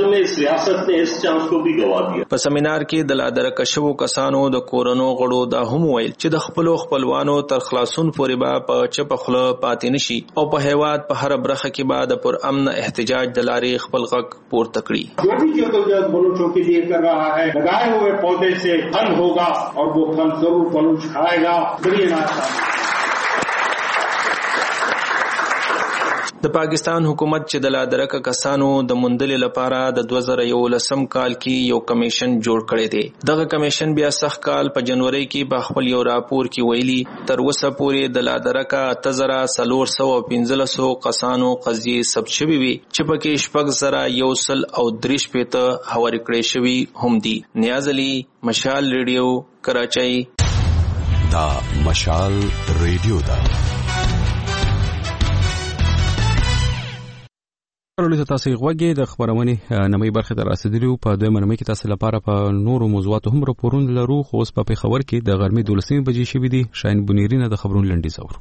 په سیمینار کې د لادرکه شوو کسانو د کورنو غړو دا هم ویل چې د خپلو خپلوانو تر خلاصون پورې به په چپ خوله پاتې نشي او په هیواد په هر برخه کې به د پر امن احتجاج د لارې خپل غږ پورته کړي. جو بھی جدوجہد بلوچوں کے لیے کر رہا ہے لگائے ہوئے پودے سے پھل ہوگا اور وہ پھل ضرور بلوچ کھائے گا. بڑی د پاکستان حکومت چې د لادرکه کسانو د موندلې لپاره د دوه زره یولسم کال کې یو کمیشن جوړ کړی دی. دغه کمیشن بیا سخت کال په جنوري کې په خپل یو راپور کې ویلي تر اوسه پورې د لادرکه اته زره څلور سوه پنځلس کسانو قضیې ثبت شوي وي چې پکې شپږ زره یو سل او درې شپېته هوارې کړې شوي هم دي. نیاز علي، مشال ریډیو، کراچۍ. دا مشال ریډیو ده. ورلته تاسو غوږی د خبرونه نمای برخه در رسیدلی په دوه منمه کې تاسو لپاره په نورو موضوعاتو هم راپورونه لرو خو اوس په خبر کې د غرمې دولسمې بجې شوې دي شاین بنيرینه د خبرونو لنډی زور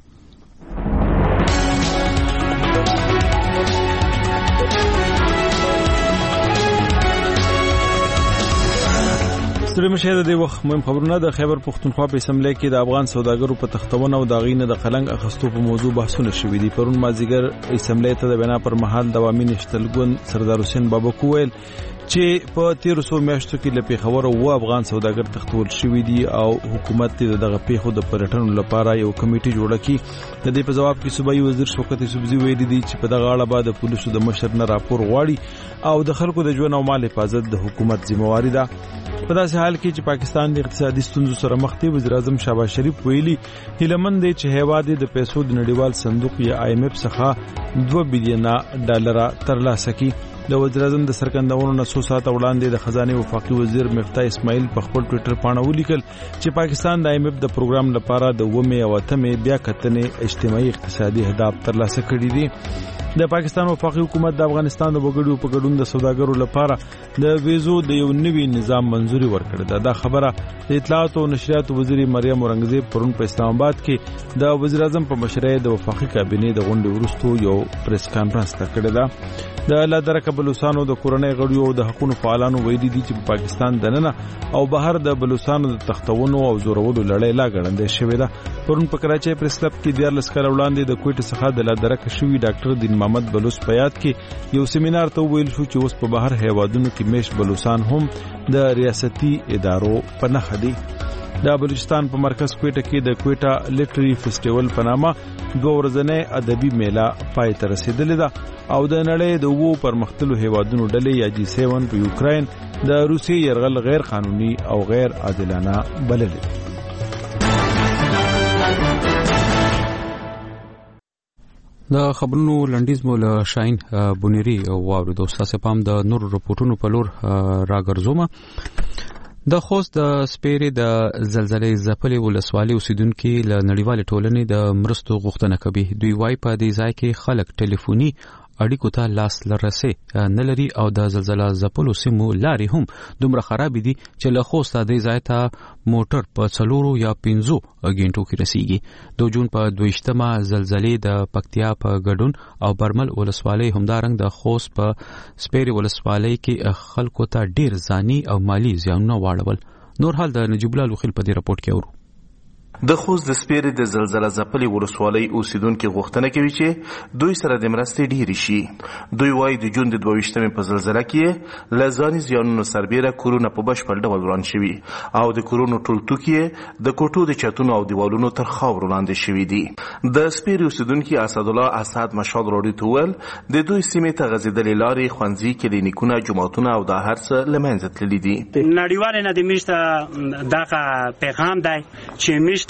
ستړي مشه د وخت مهم خبرونه د خیبر پختونخوا په اسمبلی کې د افغان سوداګرو په تختونه او د غینه د خلنګ اخستو په موضوع بحثونه شوې دي پرون مازیګر اسمبلی ته د بنا پر مهال دوامي نشتلګون سردار حسین بابک ویل چې په تیر څو میاشتو کې لپاره خبره و افغان سوداګر تختول شوې دي او حکومت دغه پیښو د پرټنو لپاره یو کمیټي جوړه کړي د دې په جواب کې صوبایي وزیر شوکت یوسفزي ویلي دي چې په دغه اړه بعد پولیسو د مشر نه راپور غواړي او د خلکو د ژوند او مال حفاظت د حکومت ذمہواری ده په داسې حال کې چې پاکستان د اقتصادي ستونزو سره مخ دی وزیر اعظم شهباز شریف ویلي هیلمن دی چې هیواد د پیسو د نړیوال صندوق یا آی ایم اف څخه دوه بلین ډالر ترلاسه کړي د وزیر اعظم د سرګندونو نه څو ساعت وړاندې د خزانه وفاقي وزیر مفتاح اسماعیل په خپل ټوئیټر باندې ولیکل چې پاکستان د آی ایم اف د پروګرام لپاره د ومه او اتمه بیا کتنې اجتماعي اقتصادي اهداف ترلاسه کړي دي د پاکستان وفاقي حکومت د افغانستان د وګړو په ګډون د سوداګرو لپاره د ویزو د یو نوي نظام منځوري ورکړه ده دا خبره د اطلاعات او نشریات وزیر مریم اورنګزیب پرون په اسلام آباد کې د وزیر اعظم په مشرۍ د وفاقي کابینې د غونډې وروسته یو پریس کانفرنس تکړه ده د لادرکه بلوچستانو د کورنۍ غړیو او د حقوقو فعالانو ویلي دي چې په پاکستان دننه او بهر د بلوچستانو د تختونو او زورولو لړۍ لا غړندې شوې ده پرون په کراچۍ پریس کلب کې د لسکر وړاندې د کوټ څخه د لادرکه شوی ډاکټر دین محمد بلوچ په یاد کې یو سیمینار ته ویل شو چې اوس په بهر هیوادونو کې میش بلوچستان هم د ریاستي ادارو په نخ دی د بلوچستان په مرکز کوټه کې د کوټه لټری فیسټیوال په نامه دوه ورځنۍ ادبي میله پای ته رسیدلې ده او د نړۍ د وو پرمختللو هیوادونو ډلې یا جی سیون په یوکرين د روسي يرغل غیر قانوني او غیر عادلانه بللې د خبرونو لنډیز مول شاین بنيري او واورو د استاد پام د نور رپورټونو په لور راګرځوم د خوست د سپیری د زلزلې ځپلې ولسوالۍ اوسیدونکو له نړیوال ټولنې د مرستو غوښتنه کوي دوی وايي په دې ځای کې خلک ټلیفوني اړیکو ته لاس لرسي نه لري او د زلزلہ ځپلو سیمو لارې هم دومره خراب دي چې له خوست د ځای ته موټر په څلورو یا پنځو غنټو کې رسیږي د جون په دویشتمه زلزلې د پکتیا په ګډون او برمل ولسوالۍ همدارنګ د خوست په سپیری ولسوالۍ کې خلکو ته ډیر ځاني او مالی زیانونه واړول نور حال د نجیب الله لوخیل په دې راپورټ کې اورو د خوست د سپیری د زلزلہ ځپلې ولسوالۍ اوسیدونکو غوښتنه کوي چې دوی سره د مرستې ډیری شي دوی وايي د جون د دویشتمې په زلزلہ کې لزاني زیانونو سربېره کورونه په بشپړ ډول وران شوي او د کورونو ټول توکي د کوټو د چتونو او دیوالونو تر خاور لاندې شوي دي د سپیری اوسیدونکو اسد الله اسد مشال روډي تول د دوی سیمې ته غزیدلې لارې خوندزي کلینیکونه جماعتونه او د هر څه لمنځه تللي دي نړیوال نه د میشته دغه پیغام دی چې میشته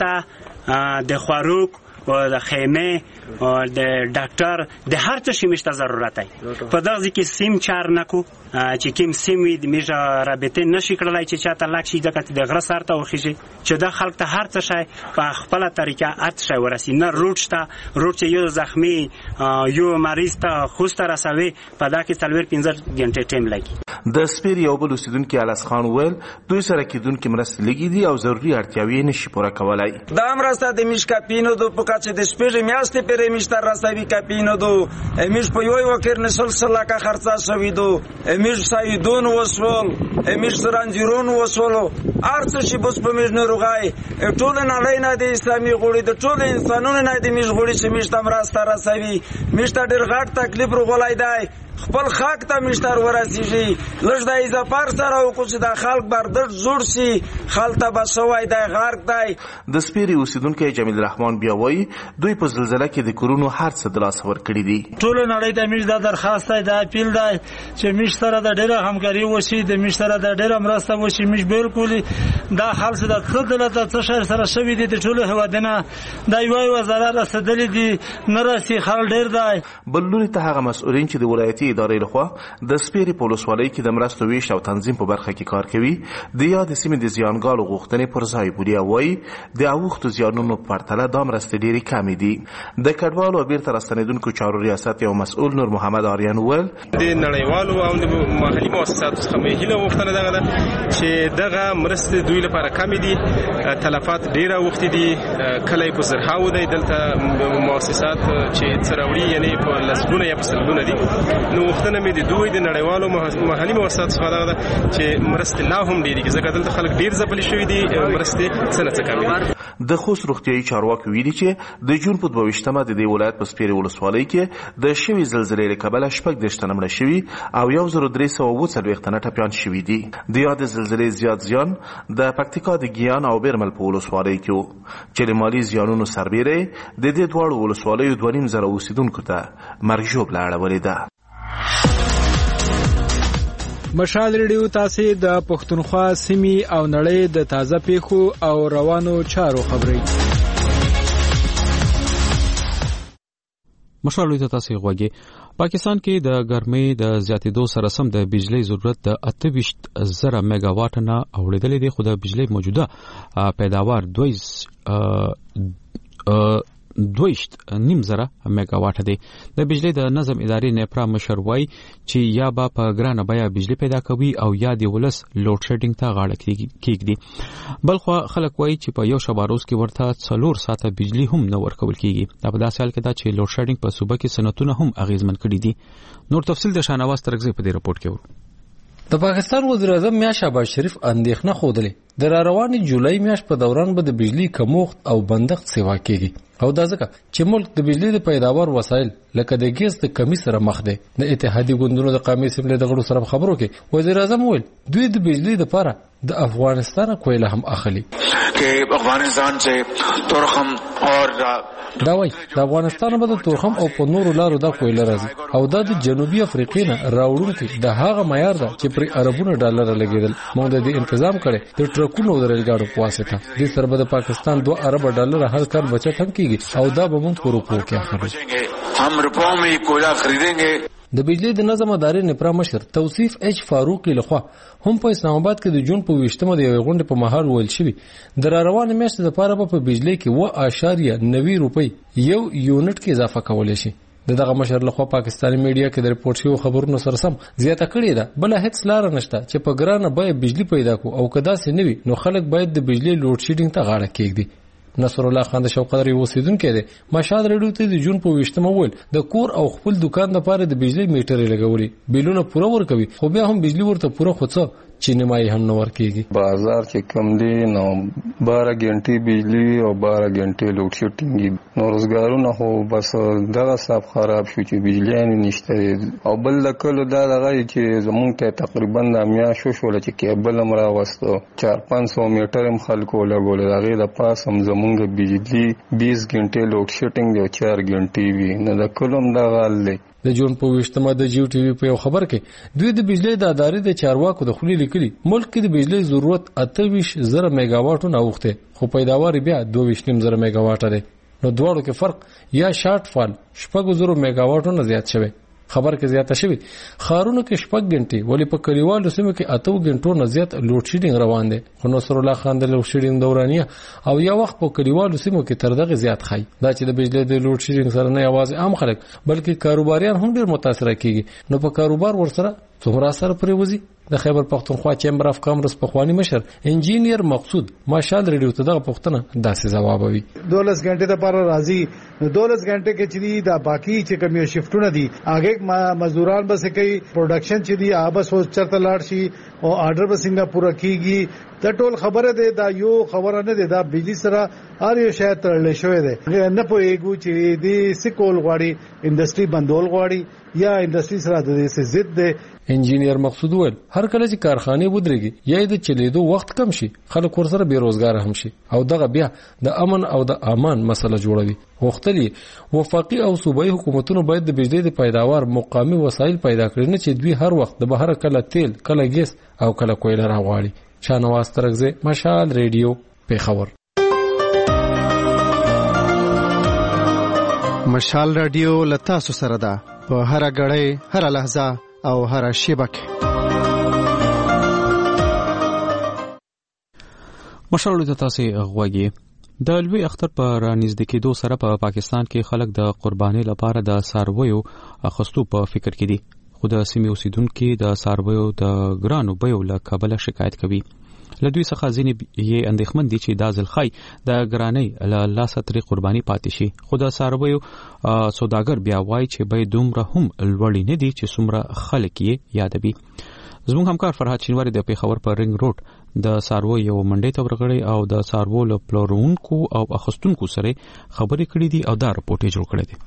د خواروک او د خیمه او د ډاکټر د هر څه شي مشته ضرورت دی په دغه کې سیم چار نکو چې کوم سیم وي د میجا رابطه نشي کړلای چې چاته لاک شي دغه د غره سره ته وخیږي چې د خلک ته هر څه شي په خپل طریقه ات شي ورسي نه روټ شته روټ چې یو زخمی یو مریض ته خوسته رسوي په دغه کې څلور پنځه غنټه ټیم لګي د سپیر یو بل اوسیدونکو الاس خان ویل دوی سره کېدونکو مرستې لګي دي او ضروري اړتیاوې نشي پوره کولای دا مرسته د میشکا پینو د پکاچ د سپیر میاشتې پرې میشتر رسوي کپینو دو میش په یو وکر نسل سلاکه خرڅا شوی دو میش سایدون وسول میش سرانجیرون وسولو ارڅ شي بس په میش نه روغای ټول نه لای د اسلامي غوړي د ټول انسانونو نه د میش غوړي چې میش تم راسته رسوي میش ته ډیر غټ تکلیف روغلای دی خپل خاک ته مشتر ورسیږي لږ د اضافار سره او کوڅ د خلک بردر جوړ شي خلته بسوي د غرق دی د سپیری اوسیدونکو جمیل الرحمن بیا وایي دوی په زلزلہ کې د کورونو هر څه د لاس ور کړی دي ټول نړۍ ته میش د درخواست دی د اپیل دی چې میش سره د ډیره همکاري وشي د میش سره د ډیره مرسته وشي میش بالکل دا حال څه د خدای له څه شهر سره شوی دي د ټول هوادنه د یوای وزارت رسیدلې دي نرسي خل ډیر دی بلوري ته هغه مسؤلین چې د ولایتي مرکزی ادارې لخوا د سپیرې په ولسوالۍ کې د مرستو ویش او تنظیم په برخه کې کار کوي د یادې سیمې د زیانګالو غوښتنې پر ځای بولي او وایي د اوښتو زیانونو په پرتله دا مرستې ډېرې کمې دي. د کډوالو او بیرته راستنېدونکو چارو ریاست یو مسؤل نور محمد آریان وویل د نړیوالو او د محلي مؤسساتو څخه مې هیله غوښتنه دغه ده چې دغه مرستې دوی لپاره کمې دي. تلفات ډېره اوښتې دي، کله یې په زرهاوو دی دلته مؤسسات چې څه راوړي یعنې په لسګونه یا په سلګونه دي. نو غوښتنه مې د دوی د نړیوالو محلي مؤسساتو څخه دغه ده چې مرستې لا هم ډېرېږي ځکه دلته خلک ډېر ځپلي شوي دي، مرستې څه نه څه کمې دي. د خوست روغتیايي چارواکو ویلي چې د جون په دوه ویشتمه د دې ولایت په سپیرې ولسوالۍ کې د شوي زلزلې له کبله شپږ دېرش تنه مړه شوي او یو زر درې سوه اووه څلوېښت تنه ټپیان شوي دي. د یادې زلزلې زیات زیان د پکتیکا د ګیان او بیرمل په ولسوالۍ کې و چې له مالي زیانونو سربیره د دې دواړو ولسوالیو دوه نیم زره اوسېدونکو ته مرګ ژوبله اړولې ده. مشال ریډیو تاسو د پښتونخوا سیمې او نړۍ د تازه پیښو او روانو چارو خبري مشال ریډیو تاسو غوږی. پاکستان کې د ګرمۍ د زیاتېدو سره سم د بجلی ضرورت د اته ویشت زره میگا واټ نه اوریدلې دي، خو د بجلی موجوده پیداوار دوه دویشت نیم زره میگا واټ دی. د بجلی د نظم ادارې نیپرا مشر وایي چې یا به په ګرانه بیه بجلی پیدا کوي او یا د ولس لوډ شیډینګ ته غاړه کیږدي. بلخو خلک وایي چې په یو شبه روز کې ورته څلور ساعته بجلی هم نه ورکول کیږي. دا په داسې حال کې ده چې لوډ شیډینګ په صوبه کې صنعتونه هم اغیزمن کړي دي. نور تفصیل د شاهنواز ترغزي په دې رپورت کې ورو. د پاکستان وزیر اعظم میاں شهباز شریف اندېښنه خوده د راروانې جولای میاشت په دوران به د بجلی کمښت او بندښت سیوا کیږي او دا ځکه چې ملک د بجلی د پیداوار وسایل لکه د ګیس د کمی سره مخ دی. د اتحادیې ګوندونو د قومي اسمبلی د غړو سره خبرو کې وزیر اعظم وویل دوی د بجلی لپاره د افغانستان کویله هم اخلي کې افغانستان سے تورخم اور دا وای د افغانستان په د تورخم او په نورو لارو دا کویله راځي او دا د جنوبي افریقا نه راوړونکي د هغه معیار ده چې پر اربونو ډالر لګیدل. موږ د دې تنظیم کړي د ټرکونو او ریلګاډو په واسطه د سربه د پاکستان دوه ارب ډالر هر کال بچت هم کیږي او دا به موږ په روپو کې اخلو. هم روپو میں کویلا خریدेंगे. د بجلی د نظم ادارې نیپرا مشر توصیف ایچ فاروقی لخوا هم په اسلام آباد کې د جون په ویشتمه د یوې غونډې په مهال ویل شوی د راروانې میاشتې لپاره په بجلی کې اوه اعشاریه نوي روپۍ یو یونټ کې اضافه کولای شي. دغه مشر لخوا پاکستاني میډیا کې د ریپورت شوی خبرونو سره سم زیاته کړې ده بل هیڅ لار نشته چې په ګرانه بیه بجلی پیدا کو او کدا سي نوي نو خلک باید د بجلی لوډ شیډینګ ته غاړه کېږدي. نصر الله خان د شوقدري اوسیدونکو دی مشال ریډیو ته د جون په ویشتمه ویل د کور او خپل دکان لپاره د بجلی میټر لګولي بیلونه پوره ورکوي خو بیا هم بجلی ورته پوره خوڅه چې نیمای هم نور کیږي. بازار چې کم دی نو بارہ غنټې بجلی او بارہ غنټې لوډ شیډینګ نو روزګارونه هو بس دغه صاحب خراب شو چې بجلی نه نشته او بل کله دا دغه چې زمونږ ته تقریبا د میا شو شو چې کیبل امرا وستو چار پنځه سوه میټر هم خلکو لګول دغه د پاس هم زمونږ بجلی بیس غنټې لوډ شیډینګ دی چار غنټې وی نه د کلم دغه دی. د جون په ویشتمه د جیو ټي وي په یو خبر کې دوی د بجلی د ادارې د چارواکو د خولي لیکلي ملک کې د بجلی ضرورت اته ویشت زره میگا واټونه اوخته خو پیداوار بیا دوه ویشت نیم زره میگا واټه دی. نو دواړو کې فرق یا شارټ فال شپږ زره میگا واټونه زیات شوی. خبر کې زیاته شوی خارونو کې شپږ غنټې ولی په کلیوالو سیمو کې اته غنټو نه زیات لوډ شیډینګ روان دي. خو نصر الله خان د لوډ شیډینګ دورانیه او یا وخت په کلیوالو سیمو کې تر دغه زیات خای دا چې د بجلی د لوډ شیډینګ سره نه یوازې عام خلک بلکې کاروباریان هم ډیر متاثر کیږي. نو په کاروبار ورسره څومره اثر پرې وځي. د خیبر پختونخوا چیمبر اف کامرس په خواني مشر انجینیر مقصود ماشال ریډیو ته دغه پښتنه داسې جواب وی دولس غنټه د پر راځي نو دولس غنټه کې چې دی دا باقی چې کمی شفټونه دي هغه مزدوران به سې کوي پروډکشن چې دی هغه به سوچ چرته لاړ شي او آرډر به څنګه پوره کیږي. دا ټول خبره ده دا یو خبره نه ده دا بجلی سره هر یو شی تړل شوی دی نه پوهیږو چې دې سکول غواړي انډستری بندول غواړي یا انډستری سره د دې ضد ده. انجینیر مقصود ول هر کله چې کارخانه ودرېږي یا د چلیدو وخت کم شي خلک ورسره بیروزګار هم شي او دغه بیا د امن او د امان مسله جوړوي. وختلی وفاقي او صوبایي حکومتونو باید د بجلی د پیداوار مقامی وسایل پیدا کړي نه چې دوی هر وخت د بهر کله تیل کله ګیس او کله کویله راغواړي. شاهنواز ترغزي مشال ریډیو پیښور. مشال رادیو لتا سره ده په هر غړې هر لحظه او هر شیبه کې. مشالو ته تاسو غوږی د لوی اختر په رانږدې کېدو سره په پا پاکستان کې خلک د قربانۍ لپاره د څارویو اخیستو په فکر کې دي، خو د سیمې اوسیدونکو د څارویو د ګرانو بیو له کبله شکایت کوي. له دوی څخه ځینې یې اندېښمن دي چې دا ځل ښایي د ګرانۍ له لاسه ترې قرباني پاتې شي، خو د څارویو سوداګر بیا وایي چې بیې دومره هم لوړې نه دي چې څومره خلک یې یادوي. زموږ همکار فرهاد شینواری د پیښور په رنګ روډ د څارویو یو منډۍ ته ورغړی او د څارویو له پلورونکو او اخیستونکو سره خبرې کړې دي او دا رپورټ یې جوړ کړی دی.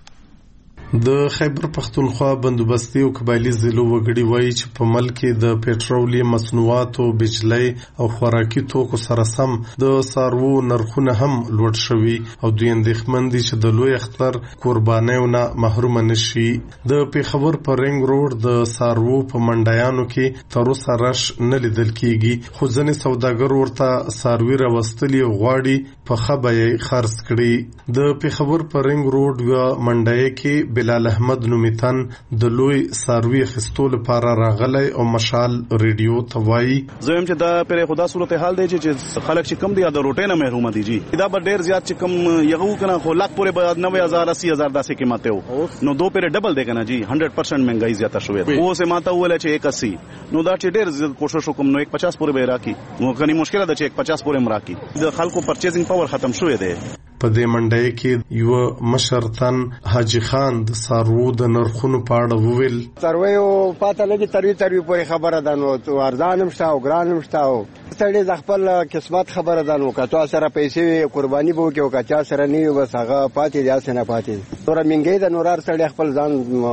د خیبر پختونخوا بندوبستي او قبایلی ضلعو وګړي وایي چې په ملک کې د پېټرولیم مصنوعاتو، بجلی او خوراکي توکو سره سم د څارویو نرخونه هم لوړ شوي او دوی اندېښمن دي چې د لوی اختر قربانیو نه محروم نشي. د پیښور په رنګ روډ د څارویو په منډیانو کې تر اوسه رش نه لیدل کیږي، خو ځینې سوداګر ورته څاروي راوستلي او غواړي په ښه بیه خرڅ کړي. د پیښور په رنګ روډ یوه منډۍ کې بلال احمد نومیتن د لوی څاروي اخیستو لپاره راغلی او مشال ریډیو ته وایي زه هم چې دا پرې خدا صورتحال دی چې خلک چې کم دي د روټۍ نه محروم دي جی دا به ډېر زیات چې کم یغو کنه خو لاک پورې به نوے ہزار اسی ہزار داسې قیمت وو نو دو پرې ډبل دی کنه جی ہنډریډ پرسنټ مهنګای زیاته شوې او سه ماته ویل چې ایک اسی نو دا چې ډېر زیات کوشش وکم نو ایک پچاس پورې به راکی نو کني مشکل ده چې ایک پچاس پورې مراکی د خلکو پرچیزینګ پاور ختم شوې ده. په دې منډۍ کې یو مشرتن حاجی خان د څارویو د نرخونو په اړه وویل څارویو پاته لګي تروي تروي پورې خبره ده نو ارزان هم شته او ګران هم شته او ستړي د خپل قسمت خبره ده نو کته سره پیسې قرباني بو کې او کچا سره نه بس هغه پاتې دي اسنه پاتې تور منګي د نورار سړي خپل ځان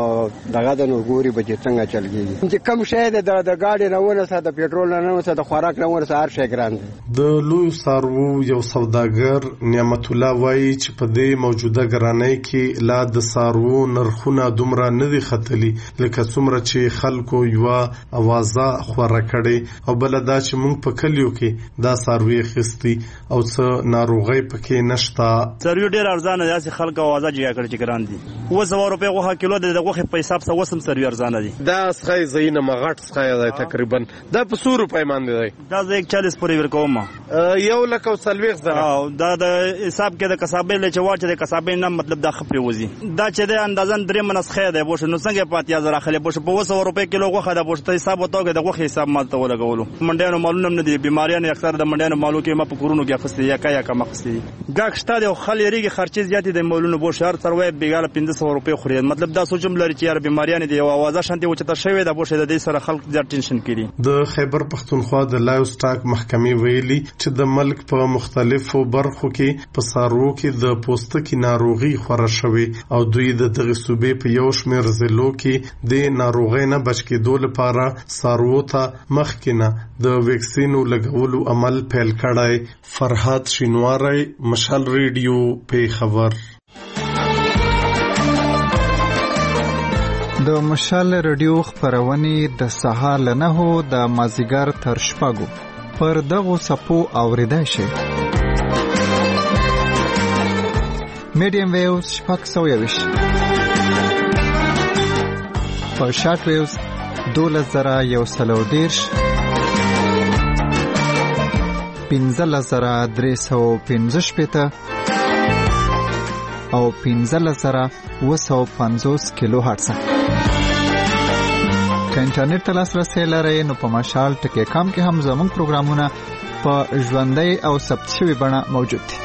دغه د نور ګوري به څنګه چلږي چې کم شې د د گاډي نهونه سره د پېټرول نه سره د خوراک نهونه سره هر شي ګران دي. د لوی څارویو یو سوداګر نعمت الله وایي چې په دې موجوده ګرانۍ کې لا د څارویو نرخونه دومره نه دي ختلي لکه څومره چې خلکو یوه اوازه خوره کړې او بل دا چې موږ په کلیو کې دا څاروي اخیستي او څه ناروغۍ پکې نشته. څاروي ډېر ارزانه دي چې خلک اوازه جیا کړي چې ګران دي اوه سوه روپۍ غوښه کیلو د غوښې په حساب سره وسم څاروي ارزانه دي. دا سخی زینه مغټ سخی دی تقریبا دا په څو روپۍ باندې دی دا زه یک چالیس پورې ورکوم یو لک او څلوېښت زره دا د حساب کې د کسابې له چې واچ د کسابې نه مطلب دا خپري وځي دا چې د اندازن درې منسخه ده بوش نو څنګه پاتیا زره خلې بوش په وسو روپې کیلو غوخه ده بوش ته حساب وتاګه د غوخه حساب مال ته ولګولو منډیانو مالونه نه دي بیماریان اکثر د منډیانو مالو کې ما په کورونو کې اخستي یا کا یا کا مخستي ګاکشته د خلې ریګي خرچې زیات دي مالونه بوش هر تروي بیګاله پنځه سوه روپې خوري مطلب دا سوچم لري چې یار بیماریان دي او आवाज شانتي وچته شوی ده بوش د دې سره خلک ډېر ټینشن کړي. د خیبر پختونخوا د لایو سټاک محکمې ویلي چې د ملک په مختلفو برخو کې په څارویو کې د پوستکي ناروغي خوره شوې او دوی د دغه صوبې په یو شمېر ضلعو کې د ناروغۍ نه بچ کېدو لپاره څارویو ته مخکې نه د ویکسینو لګولو عمل پیل کړی. فرهاد شینواری، مشال ریډیو، پیښور. د مشال ریډیو خبرونه د سهار له نهو د مازیګر تر شپږو پر دغو سپو اوریدای شي. میډیم ویوز شپږ سوه یویشت په شارټ ویوز دولس زره یو سل او دېرش پنځلس زره درې سوه پنځه شپېته او پنځلس زره اوه سوه پنځوس کیلو هرټز. که انټرنیټ ته لاسرسی لرئ نو په مشال ټکی کام کې هم زموږ پروګرامونه په ژوندۍ او ثبت شوي بڼه موجود دي.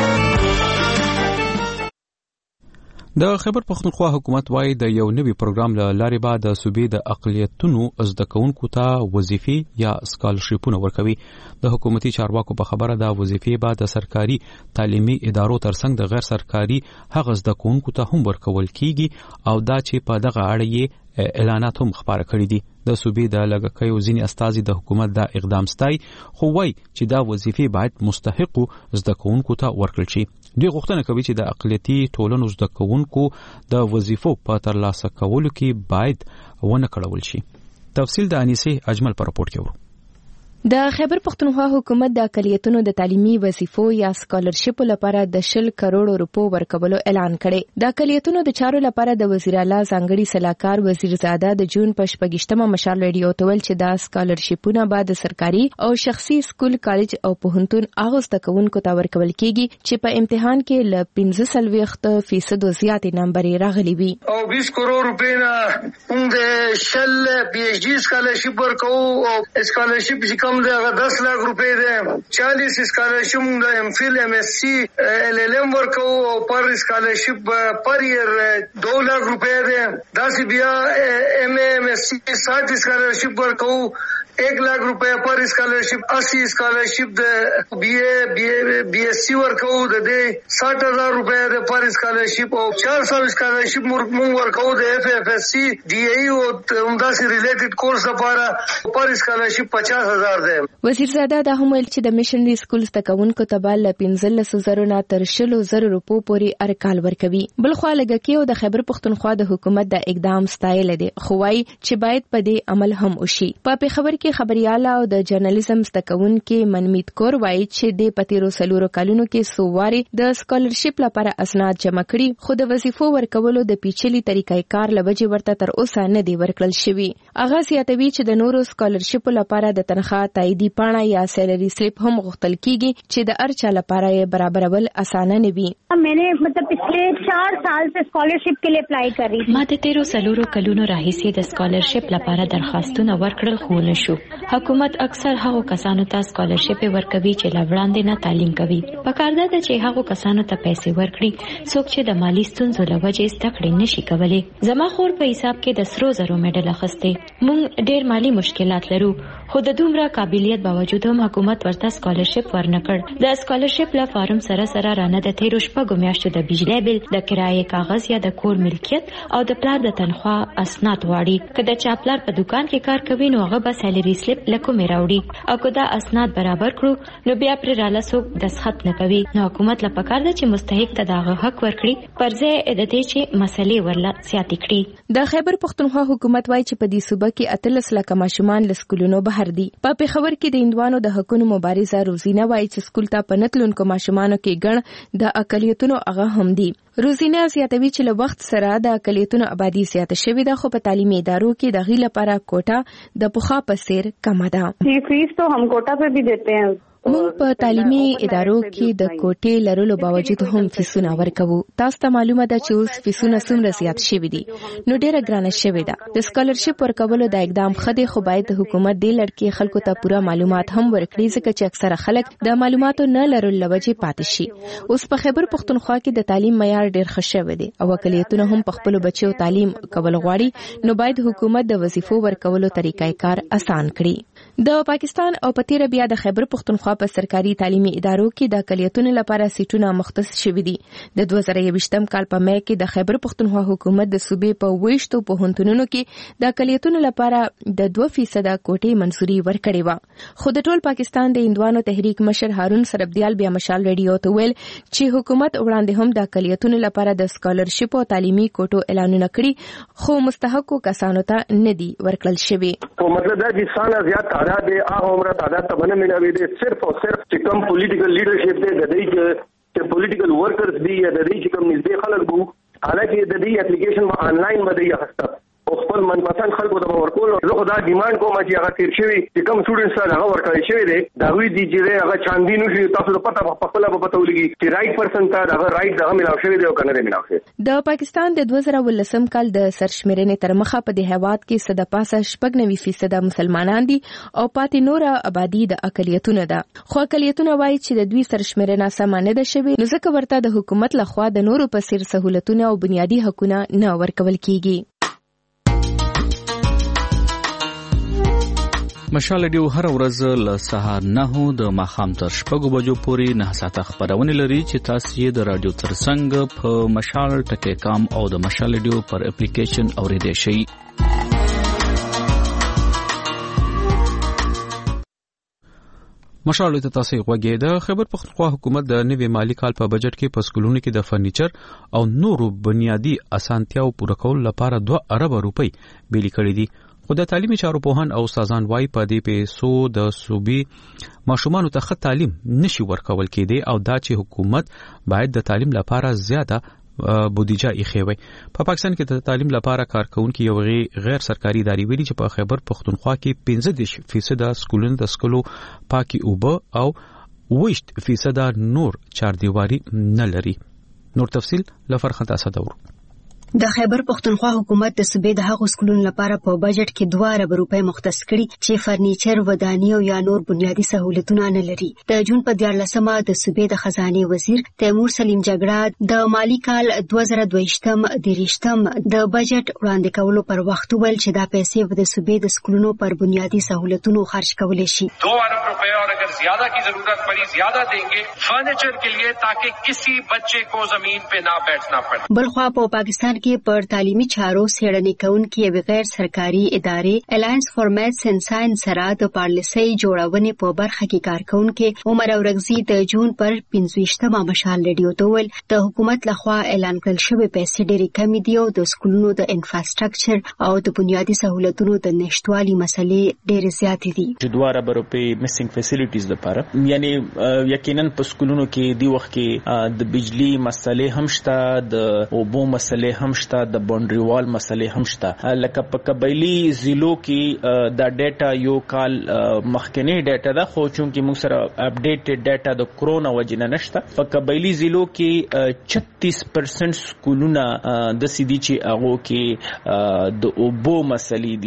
د خیبر پختونخوا حکومت وايي د یو نوي پروګرام له لارې به د صوبې د اقلیتونو زده کوونکو ته وظیفې یا سکالرشیپونه ورکوي. د حکومتي چارواکو په خبره دا وظیفې به د سرکاري تعلیمي ادارو ترڅنګ د غیر سرکاري هغه زده کوونکو ته هم ورکول کیږي او دا چې په دغه اړه یې اعلانات هم خبره کړی دي. د صوبې د لګکیو ځینې استازي د حکومت دا اقدام ستای خو وایي چې دا وظیفې باید مستحقو زده کوونکو ته ورکړل شي. دوی غوښتنه کوي چې د اقلیتي ټولنو زده کوونکو د وظیفو په ترلاسه کولو کې باید ونه کړول شي. تفصیل د انیسه اجمل پر راپورټ کې ورو. د خیبر پختونخوا حکومت د اقلیتونو د تعلیمي وظیفو یا سکالرشپ لپاره د شل کروڑ روپو ورکولو اعلان کړي. د اقلیتونو د چارو لپاره د وزیر اعلی ځانګړي سلاکار وزیر زاده د جون په شپږشتمه مشال ریډیو ته ویل چې دا سکالرشپونه به د سرکاري او شخصي سکول کالج او پوهنتون هغو زده کوونکو ته ورکول کیږي چې په امتحان کې له پنځه څلوېښت فیصد زیاتې نمبرې راغلي وي. او بیس کروڑ روپے نه موږ د شل پی ایچ ڈی سکالرشپ ورکو او سکالرشپ چې کوم دغه دس لاکھ روپے ده چالیس اسکالرشپ د ایم فل ایم ایس سی ایل ایل ایم ورکو او پر اسکالرشپ پر ایئر دو لاکھ روپے ده داسې بیا ایم اے ایم ایس سی ساٹھ اسکالرشپ ورکو ایک لاکھ روپے پر اسکالرشپ اسی اسکالرشپ د بی اے بی اے بی ایس سی ورکو د دې ساٹھ ہزار روپے د پر اسکالرشپ او چار سو اسکالرشپ مونږ ورکو د ایف ایف ایس سی ڈی ای او عمدہ سی ریلیټډ کورس لپاره پر اسکالرشپ پچاس ہزار ده. وزیر زاده دا هم ویل چې د میشنري سکولز تکونکو ته به له پنځلس زرو نه تر شلو زرو روپو پورې ارکال ورکوي. بل خوا لږکي او د خیبر پختونخوا د حکومت د اقدام ستایل دي خو وايي چې باید په دې عمل هم وشي. په پیښور کې خبرياله او د جرنالیزم تکونکو منمیت کور وایي چې د پتیرو سلورو کالونو کې سوواري د سکالرشپ لپاره اسناد جمع کړي خو د وظیفو ورکولو د پیچلي طریقې کار لوجه ورته تر اوسه نه دی ورکړل شوی. هغه زیاتوي چې د نورو سکالرشپ لپاره د تنخواه تاییدي پاڼه یا سیلری سلیپ هم غوښتل کیږي چې د ارچا لپاره یې برابرول اسانه نه وي. मैंने मतलब पिछले चार साल से स्कॉलरशिप के लिए अप्लाई कर रही थी. ما د تیرو سلورو کلونو راهیسې د سکالرشپ لپاره درخواستونه ورکړل خو نه شو. حکومت اکثر هغو کسانو ته سکالرشپ ورکوي چې لا وړاندې نه تعلیم کوي. پکار ده چې هغو کسانو ته پیسې ورکړي څوک چې د مالی ستونزو له وجې زده کړې نشي کولی. زما خور په حساب کې د سرو زرو میډل اخیستی. موږ ډېر مالی مشکلات لرو خو د دومره قابلیت باوجود هم حکومت ورته سکالرشپ ورنکړ. د سکالرشپ له فارم سره سره رانه د تیرو شپږو میاشتو د بجلی بل د کرایې کاغذ یا د کور ملکیت او د پلار د تنخواه اسناد غواړي. که د چا پلار په دکان کې کار کوي نو هغه به سیلری سلیپ له کومې راوړي او که دا اسناد برابر کړو نو بیا پرې راله څوک دستخط نه کوي. نو حکومت له پکار ده چې مستحق ته د هغه حق ورکړي پر ځای د دې چې مسلې ورله زیاتې کړي. د خیبر پختونخوا حکومت وایي چې په دې صوبه کې اتلس لکه ماشومان له سکولونو بهر دي. په پیښور کې د هندوانو د حقونو مبارزه روزینه وایي چې سکول ته په نتلونکو ماشومانو کې ګڼ د اقلیتونو هغه هم دي. روزینه زیاتوي چې له وخت سره د اقلیتونو آبادی زیاته شوې ده خو په تعلیمي ادارو کې د غي لپاره کوټه د پخوا په څیر کم ده. فیس تو هم کوټه په بھی دیتے ہیں. موږ په تعلیمي ادارو کې د کوټې لرلو باوجود هم فیسونه ورکوو. تاسو ته معلومه ده چې اوس فیسونه څومره زیات شوي دي نو ډیره ګرانه شوې ده. د سکالرشپ ورکولو د اقدام خدي خو باید د حکومت د لړکې خلکو ته پوره معلومات هم ورکړي ځکه چې اکثره خلک د معلوماتو نه لرلو لوجې پاتې شي. اوس په خیبر پختونخوا کې د تعلیم معیار ډیر ښه شوی دی او اقلیتونه هم په خپل بچو تعلیم کول غواړي نو باید حکومت د وظیفو ورکولو طریقې کار آسان کړي. د پاکستان او پتیره بیا د خیبر پختونخوا په سرکاري تعلیمي ادارو کې د اقلیتونو لپاره سیټونه مختص شوي دي. د دوه زره یوویشتم کال په مې کې د خیبر پختونخوا حکومت د صوبې په ویشتو پوهنتونونو کې د اقلیتونو لپاره د دوه فیصد کوټې منځوري ورکړې وه. خو د ټول پاکستان د هندوانو تحریک مشر هارون سربدیال بیا مشال ریډیو ته ویل چې حکومت وړاندې هم د اقلیتونو لپاره د سکالرشپ او تعلیمي کوټو اعلانونه کړي خو مستحقو کسانو ته نه دي ورکړل شوي. مطلب دا چې سالا زیات تعداد هغه عمره تعداد ته باندې ملاوي دي صرف او صرف چې کوم پولیټیکل لیډرشپ دی د دې چې پولیټیکل ورکرز دی یا د دې چې کوم نږدې خلک وو حالکه د دې اپلیکیشن په انلاین باندې یاخسته او خپل منپسند خلکو ته ورکول. زه خو دا ډیمانډ کوم چې هغه تیر شوی چې کوم سټوډنټس سره هغه ورکړی شوی دی دا وی دي چې هغه چاندي نشي تاسو ته پته په خپل په پته ولګي چې رائټ پرسن ته هغه رائټ دغه ملاو شوی دی او کنه دی ملاو شوی. د پاکستان د دوه زره ولسم کال د سرشمیرنې تر مخه په دې هیواد کې صد پاسه شپږ نوي فیصد مسلمانان دي او پاتې نور آبادی د اقلیتونو ده. خو اقلیتونه وایي چې د دوی سرشمیرنه سم نه ده شوی نو ځکه ورته د حکومت لخوا د نورو په څیر سہولتونه او بنیادی حقوقونه نه ورکول کیږي. مشال ډیو هر ورځ له سهار نه د ماښام تر شپږو بجو پورې نه ساعته خبرونه لري چې تاسو یې د رادیو ترڅنګ په مشال ټکی کام او د مشال ډیو پر اپلیکیشن اوریدئ شئ. مشال ته تاسو غوږی د خیبر پختونخوا حکومت د نوي مالی کال په بجټ کې په سکولونو کې د فرنیچر او نورو بنیادی اسانتیاو پوره کولو لپاره دوه ارب روپۍ بیل کړې دي. خو د تعلیمي چارو پوهان او استادان وايي په دې پیسو د صوبې ماشومانو ته ښه تعلیم نشي ورکول کېدی او دا چې حکومت باید د تعلیم لپاره زیاته بودیجه ایښې وي. په پاکستان کې د تعلیم لپاره کارکونکو یو غیر سرکاري ادارې ویلي چې په خیبر پښتونخوا کې پنځه دېرش فیصد سکولونو د سکولو پاکي اوبه او ویشت فیصد نور چاردیواري نه لري. نور تفصیل لفرخت اسدور. د خیبر پښتونخوا حکومت د صوبې د هغو سکولونو لپاره په بجټ کې دوه اربه روپۍ مختص کړي چې فرنیچر، ودانۍ او یا نور بنیادی سہولتونه نه لري. د جون په دیارلسمه د صوبې د خزانه وزیر تیمور سلیم جګړه د مالی کال دوه زره دویشتم دیرشتم د بجټ وړاندې کولو پر وخت ویل چې دا پیسې د صوبې د سکولونو پر بنیادی سہولتونو خرج کولای شي. دو ارب روپے اور اگر زیادہ کی ضرورت پڑی زیادہ دیں گے فرنیچر کے لیے تاکہ کسی بچے کو زمین پہ نہ بیٹھنا پڑے. بلخوا په پاکستان کې پر تعلیمي چارو څېړنې کوونکي یو غیر سرکاري ادارې الاینس فار میتھس اینڈ ساينس سره د پالیسۍ جوړونې په برخه کې کارکونکي عمر اورغزي د جون پر پنځويشتمه مشال ریډیو ته ویل د حکومت لخوا اعلان کړل شوی پیسې ډېرې کمې دي او د سکولونو د انفراستراکچر او د بنیادی سہولتونو د نشټوالي مسلې ډېرې زیاتې دي. دوه اربه روپۍ میسنګ فیسیلیټیز لپاره یعنی یقینا په سکولونو کې دی وخت کې د بجلی مسلې هم شته، د اوبو مسلې هم شته، د باونډري وال مسلې هم شته. لکه په قبایلی ضلعو کې دا ډیټا یو کال مخکنی ډیټا ده، خو چونکې موږ سره اپډیټډ ډیټا د کرونا وجنه نشته. په قبایلی ضلعو کې چھتیس پرسنټ سکولونه د سیدي چې هغه کې د اوبو مسلې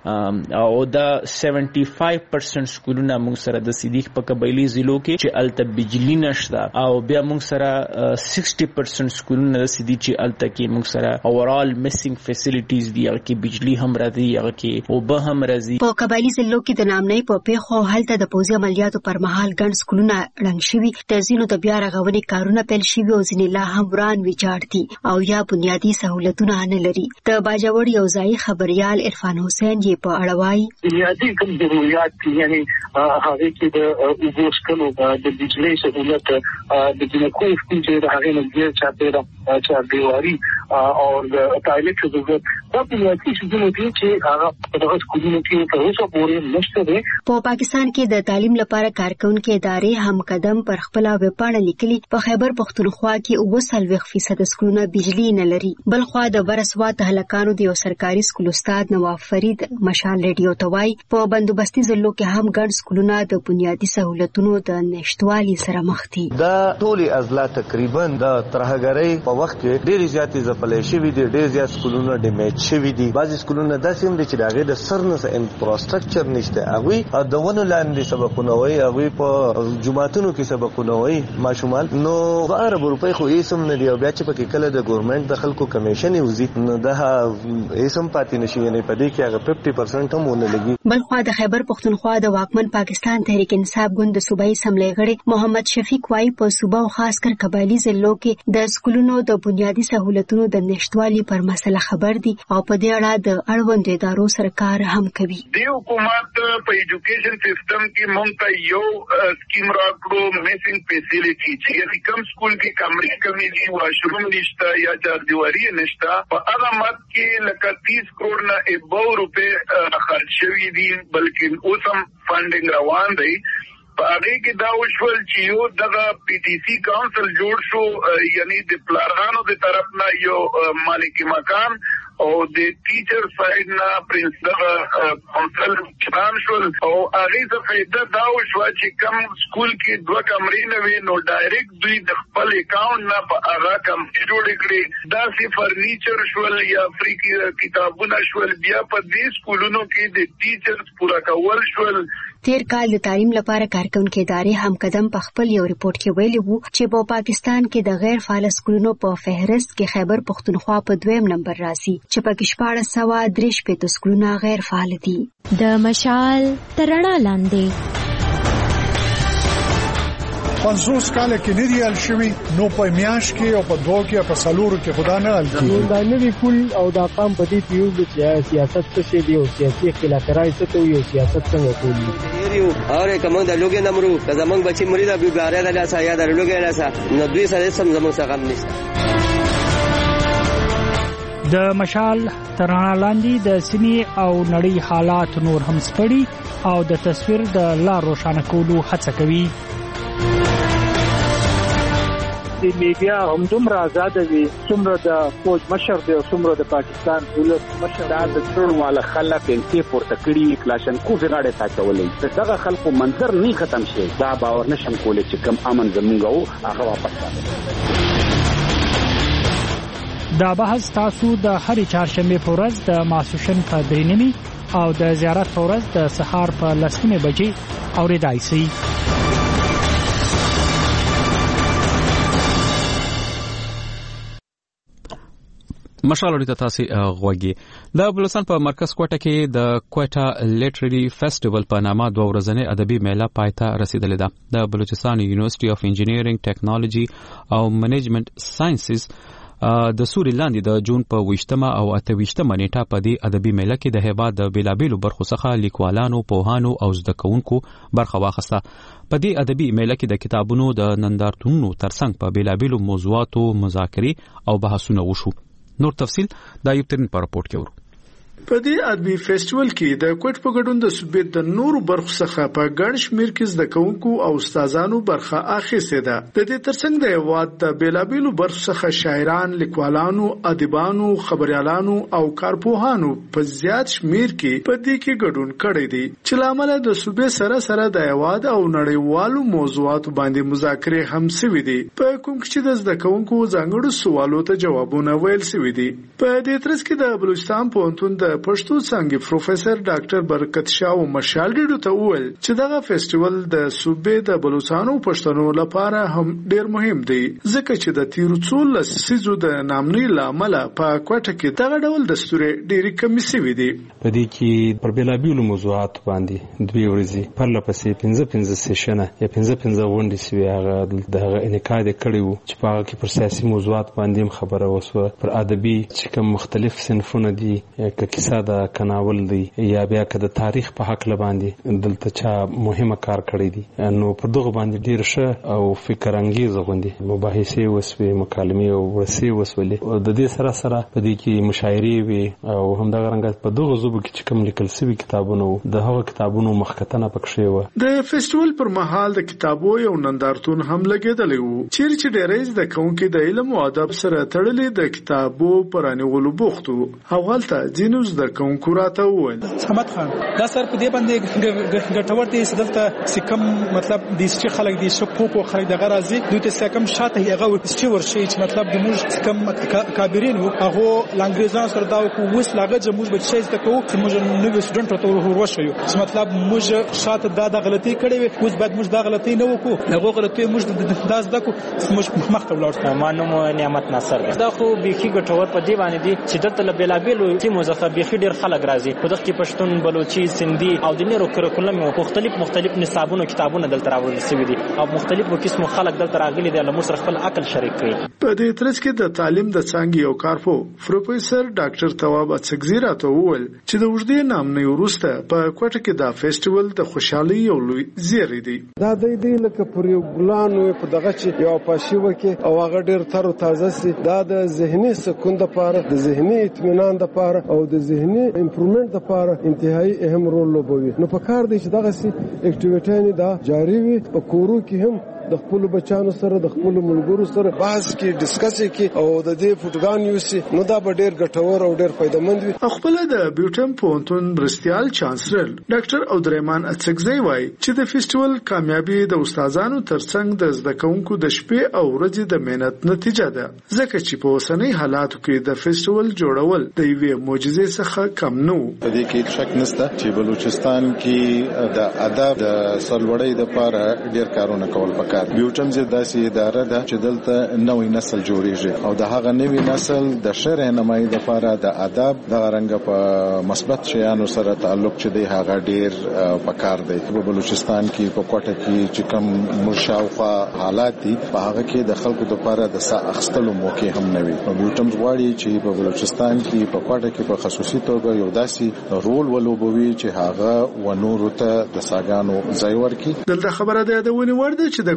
دي او دا سیونټي فایو پرسنټ سکولونه موږ سره د سیدي په قبایلی ضلعو کې چې الته بجلی نشته او بیا موږ سره سکسټي پرسنټ سکولونه د سیدي چې الته کې موږ سره اورال میسنګ فیسیلیټیز دی، هغه کې بجلی هم راځي، هغه کې اوبه هم راځي. په قبایلی ضلعو کې د نامنۍ په پیښو هلته د پوځي عملیاتو پر مهال ګڼ سکولونه ړنګ شوي، د ځینو د بیا رغونې کارونه پیل شوي او ځینې لا هم وران ویجاړ دي او یا بنیادي سہولتونه نه لري. د باجوړ یو ځایي خبریال عرفان حسین یې په اړه وایي بنیادي کوم ضرورت یعنی هغه کې د اوبو سکلو د بجلی سہولت د جنکو سکول چې د هغې نه ډېر چاپېره چاردیواري او د ټایلټ ضرورت دا بنیادي شیزونه دي چې هغه په دغه سکولونو کې تر اوسه پورې نشته دي. په پاکستان کې د تعلیم لپاره کارکونکي ادارې هم قدم پر خپل ویبپاڼه لیکلي په خیبر پښتونخوا کې اوه څلوېښت فیصد سکولونه بجلی نه لري. بلخوا د برسوات هلکانو د یو سرکاري سکول استاد نواف فرید مشال ریډیو ته وایي په بندوبستي ضلعو کې هم ګڼ سکولونه د بنیادي سہولتونو د نشټوالي سره مخ دي. دا ټولې اضلاع تقریبا د ترهګرۍ په وخت کې ډېرې زیاتې ځپلې شوي دي، ډېر زیات سکولونه ډیمیج شوي دي. بعضې سکولونه داسې هم دي چې د هغې د سر نه انفراستراکچر نشته، هغوی د ونو لاندې سبقونه وایي، هغوی په جوماتونو کې سبقونه وایي ماشومان. نو دوه اربه روپۍ خو هېڅ هم نه دي او بیا چې پکې کله د ګورنمنټ د خلکو کمیشن یې وځي نو دا هېڅ هم پاتې نه شي، یعنې په دې کې هغه ففټي پرسنټ هم ونه لګي. بلخوا د خیبر پښتونخوا د واکمن پاکستان تحریک انصاف ګوند د صوبایي اسمبلۍ غړی محمد شفیق وایي په صوبه او خاص کر قبایلی ضلعو کې د سکولونو د بنیادي سہولتونو د نشټوالي پر مسله خبر دي او په دې اړه د اړوندو ادارو سره کار هم کوي. د حکومت په ایجوکیشن سیستم کې مونږ ته یو سکیم راکړو میسنګ فیسیلیټي چې یعنې کوم سکول کې کمرې کمې دي، واشروم نشته یا چاردیواري نشته، په هغه مد کې لکه تیس کروڑ نه ابو روپۍ خرج شوي دي بلکې اوس هم فنډینګ روان دی. په هغې کې دا وشول چې یو دغه پی ټي سي کاونسل جوړ شو، یعنی د پلارانو د طرف نه یو مالک مکان او د ټیچر سایډ نه پرنس دغه کاونسل چلان شول او هغې څه فایده دا وشوه چې کم سکول کې دوه کمرې نه وي نو ډایرکټ دوی د خپل اکاونټ نه په هغه کمرې جوړې کړې. داسې فرنیچر شول یا فری کتابونه شول، بیا په دې سکولونو کې د ټیچرز پوره کول شول. تیر کال د تعلیم لپاره کارکونکي ادارې هم قدم په خپل یو ریپورت کې ویلي وو چې په پاکستان کې د غیر فعال سکولونو په فهرست کې خیبر پښتونخوا په دویم نمبر راځي چې پکې شپاړس سوه درې شپېته سکولونه غیر فعال دي. د مشال تر رڼا لاندې پنځوس کاله کې نه دی حل شوي نو په میاشت کې او په دوه کې په څلورو کې خدا نه حل کېږي. دا نوي پول او دا قام په دې پیوز چې سیاست څه شی دی او سیاسي خلافکارای څه کوي او سیاست څنګه کوي. اور کوم د لوګي نمرو که زمونږ بچي مرید ابي باریا د لاسه یا د لوګي لاسه نو دوی سره سم زمونږ څخه هم نشته. د مشال ترانه لاندې د سیمې او نړۍ حالات نور هم سپړي او د تصویر د لار روښانه کولو هڅه کوي. د میډیا هم دومره آزاد وي څومره د فوج مشر دی او څومره د پاکستان دولت مشر. دا د ټول والا خلک انتي پورته کړي کلاشنکوف غاړه تاچولې دغه خلکو منظر نه ختم شي. دا باور نشم کولای چې کم امن زمونږ او هغه واپس راځي. دا بحث تاسو د هرې چهارشنبه په ورځ د ماسوشن په درې نیمې او د زیارت په ورځ د سهار په لس نیمې بجې اورېدای شئ. مشال اړیته تاسو غوږی. د بلوچستان په مرکز کوټه کې د کوټه لیټرری فیسټیوال په نامه دوه ورځنی ادبي میله پایته رسیدلې ده. د بلوچستان یونیورسيټي اف انجینیرینګ ټیکنالوژي او منیجمنت ساينسز د سوري لاندې د جون په وشتمه او اتويشتمه نیټه په دې ادبي میله کې د هیواد د بیلابیلو برخو څخه لیکوالانو، پوهانو او زده کوونکو برخه واخیسته. په دې ادبي میله کې د کتابونو د نندارتونونو ترڅنګ په بیلابیلو موضوعاتو مذاکرې او بحثونه وشو. نور تفصيل د ایوب ترین په راپورټ کې ورو. په دې ادبي فیسټیوال کې د کوټ په ګډون د صوبې د نورو برخو څخه په ګڼ شمېر کې زده کوونکو او استادانو برخه اخیسته ده. د دې ترڅنګ د هیواد د بیلابیلو برخو څخه شاعران، لیکوالانو، ادیبانو، خبريالانو او کارپوهانو په زیات شمېر کې په دې کې ګډون کړی دی چې لامل د صوبې سره سره د هیواد او نړیوالو موضوعاتو باندې مذاکرې هم شوي دي. په کوم کې د زده کوونکو ځانګړو سوالو ته جوابونه ویل شوي دي. په دې ترڅ کې د بلوچستان پوهنتون د پښتو څانګې پروفیسور ډاکټر برکت شاه مشال ډیډو ته وویل چې دغه فیسټیوال د صوبې د بلوچستانو پښتنو لپاره هم ډیر مهم دی ځکه چې د تیرو څو لسیزو د نامنۍ لامل په کوټه کې دغه ډول دستور ډیر کمی شوی دی. په دې کې پر بیلابیلو موضوعات باندې دوی ورځي پر لپسې پنځه پنځه سیشنه یا پنځه پنځه غونډې سوي هغه دغه انعقاد کړي وو چې په هغه کې پر سیاسي موضوعات باندې خبره وسوه، پر ادبي چې کوم مختلف صنفونه دي ک کیسه د کناول دی یا بیا که د تاریخ په حق لباندې دلته چا مهمه کار کړی دی. نو پر دغه باندې ډیر ښه او فکر انګیز غونډې مباحثې وسوي، مکالمې او ورسې وسولې او د دې سره سره په دې کې مشاعرې وي او هم دغه رنګ په دغه ژبه کې چې کوم لیکل شوي کتابونه د هغه کتابونو مخکتنه پکښې و. د فیسټیوال پر مهال د کتابو یو نندارتون هم لګیدلی وو چیرې چې ډېری زده کوونکي د علم او ادب سره تړلې د کتابو پرانیولو بوخت وو. هغلته ځینو زده کوونکو راته وویل حمد خان دا سر په دې باندې ګټور دي چې دلته سکم مطلب د چې خلک دي چې پوپو خلک دغه راځي دوی ته سکم شاته هغه ورشي ورشي چې مطلب د موږ سکم کابرین هغه لانګریزان سره دا کو وس لاګه چې موږ به چې څه کوو چې موږ نو سټډنټ ته ورشو چې مطلب موږ شاته دا د غلطي کړې وي اوس بعد موږ دا غلطي نه وکړو هغه غلطي موږ داس دکو موږ مخته ولاړ. مانوم نعمت ناصر دا خو بيخي ګټور په دی باندې دي چې دلته بلابلو چې مزخه بيخي ډیر خلک راځي په دغه کې پښتون، بلوچي، سندي او د نورو کریکولم مختلف مختلف نصابونو کتابونه دلته راوړل شوي دي او مختلفو قسمو خلک دلته راغلي دي له موږ سره خپل عقل شریک کړي. په دې ترڅ کې د تعلیم د څانګې یو کارپو پروفیسور ډاکټر تواب اڅکزی راته وویل چې د وجدي نامنۍ وروسته په کوټه کې د فیسټیوال د خوشحالي یو لوی زیری دی. دا د دې لکه پر یو ګلانو په دغه چې یو پاشیوه کې او هغه ډیر تر تازه سي دا د ذهني سکون لپاره، د ذهني اطمینان لپاره او د ذهني امپروومنت لپاره انتهایی اهم رول لوبوي. نو په کار دی چې دغه سي اکټیویټي دا جاری وي په کورو کې هم د خپل بچانو سره د خپل ملګرو سره بحث کې ډیسکس کې او د دې فوټګان یوسي نو دا به ډیر ګټور او ډیر فائدمند وي. خپل د بیوټم پونتون برستیال چانسلر ډاکټر عبدالرحمن اڅکزی وایي چې د فیسټیوال کامیابی د استادانو ترڅنګ د زده کوونکو د شپې او ورځې د مهنت نتیجه ده ځکه چې په اوسنۍ حالاتو کې د فیسټیوال جوړول د یوې معجزې څخه کم نه و. په دې کې شک نشته چې بلوچستان کې د ادب د سرلوړۍ لپاره ډیر کارونه کول پکار. بیوټم زه داسې اداره ده چې دلته نوې نسل جوړیږي او د هغه نوې نسل د شرع نمایي لپاره د ادب د رنګ په مثبت شیانو سره تعلق چې دی هغه ډیر پکار دی. په بلوچستان کې په کوټه کې چې کوم مشاوخه حالات دي په هغه کې د خلکو لپاره د سا اخستلو موقع هم نه وي. بیوټم غواړي چې په بلوچستان کې په کوټه کې په خصوصي توګه یو داسې رول ولوبوي چې هغه و نورو ته د ساګانو ځای ورکړي. دلته خبره ده د ونی ورده چې د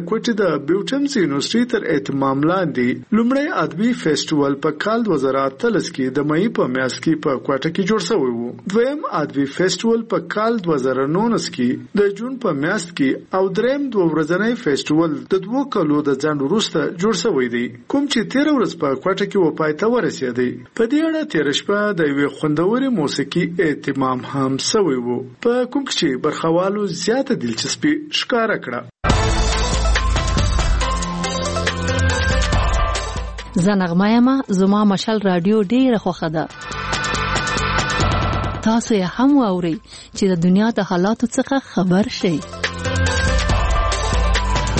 کوټې د بیوټمز یونیورسيټي تر اهتمام لاندې لومړی ادبي فیسټیوال په کال دوه زره اتلس کې د مئی په میاشت کې په کوټه کې جوړ شوی وو. دویم ادبي فیسټیوال په کال دوه زره نولس کې د جون په میاشت کې او دریم دوه ورځنی فیسټیوال د دوه کلو د ځنډ وروسته جوړ شوی دی، کوم چې تیر ورځ په کوټه کې و پای ته ورسېدی. په دې اړه تیر شپه د یوې خوندورې موسیقي اهتمام هم شوی وو، په کوم کې برخوالو زیاته دلچسپي ښکاره کړه. زنغمه یم، زما مشال رادیو ډیره خوښه ده. تاسو یې هم واورئ چې د دنیا د حالاتو څخه خبر شئ.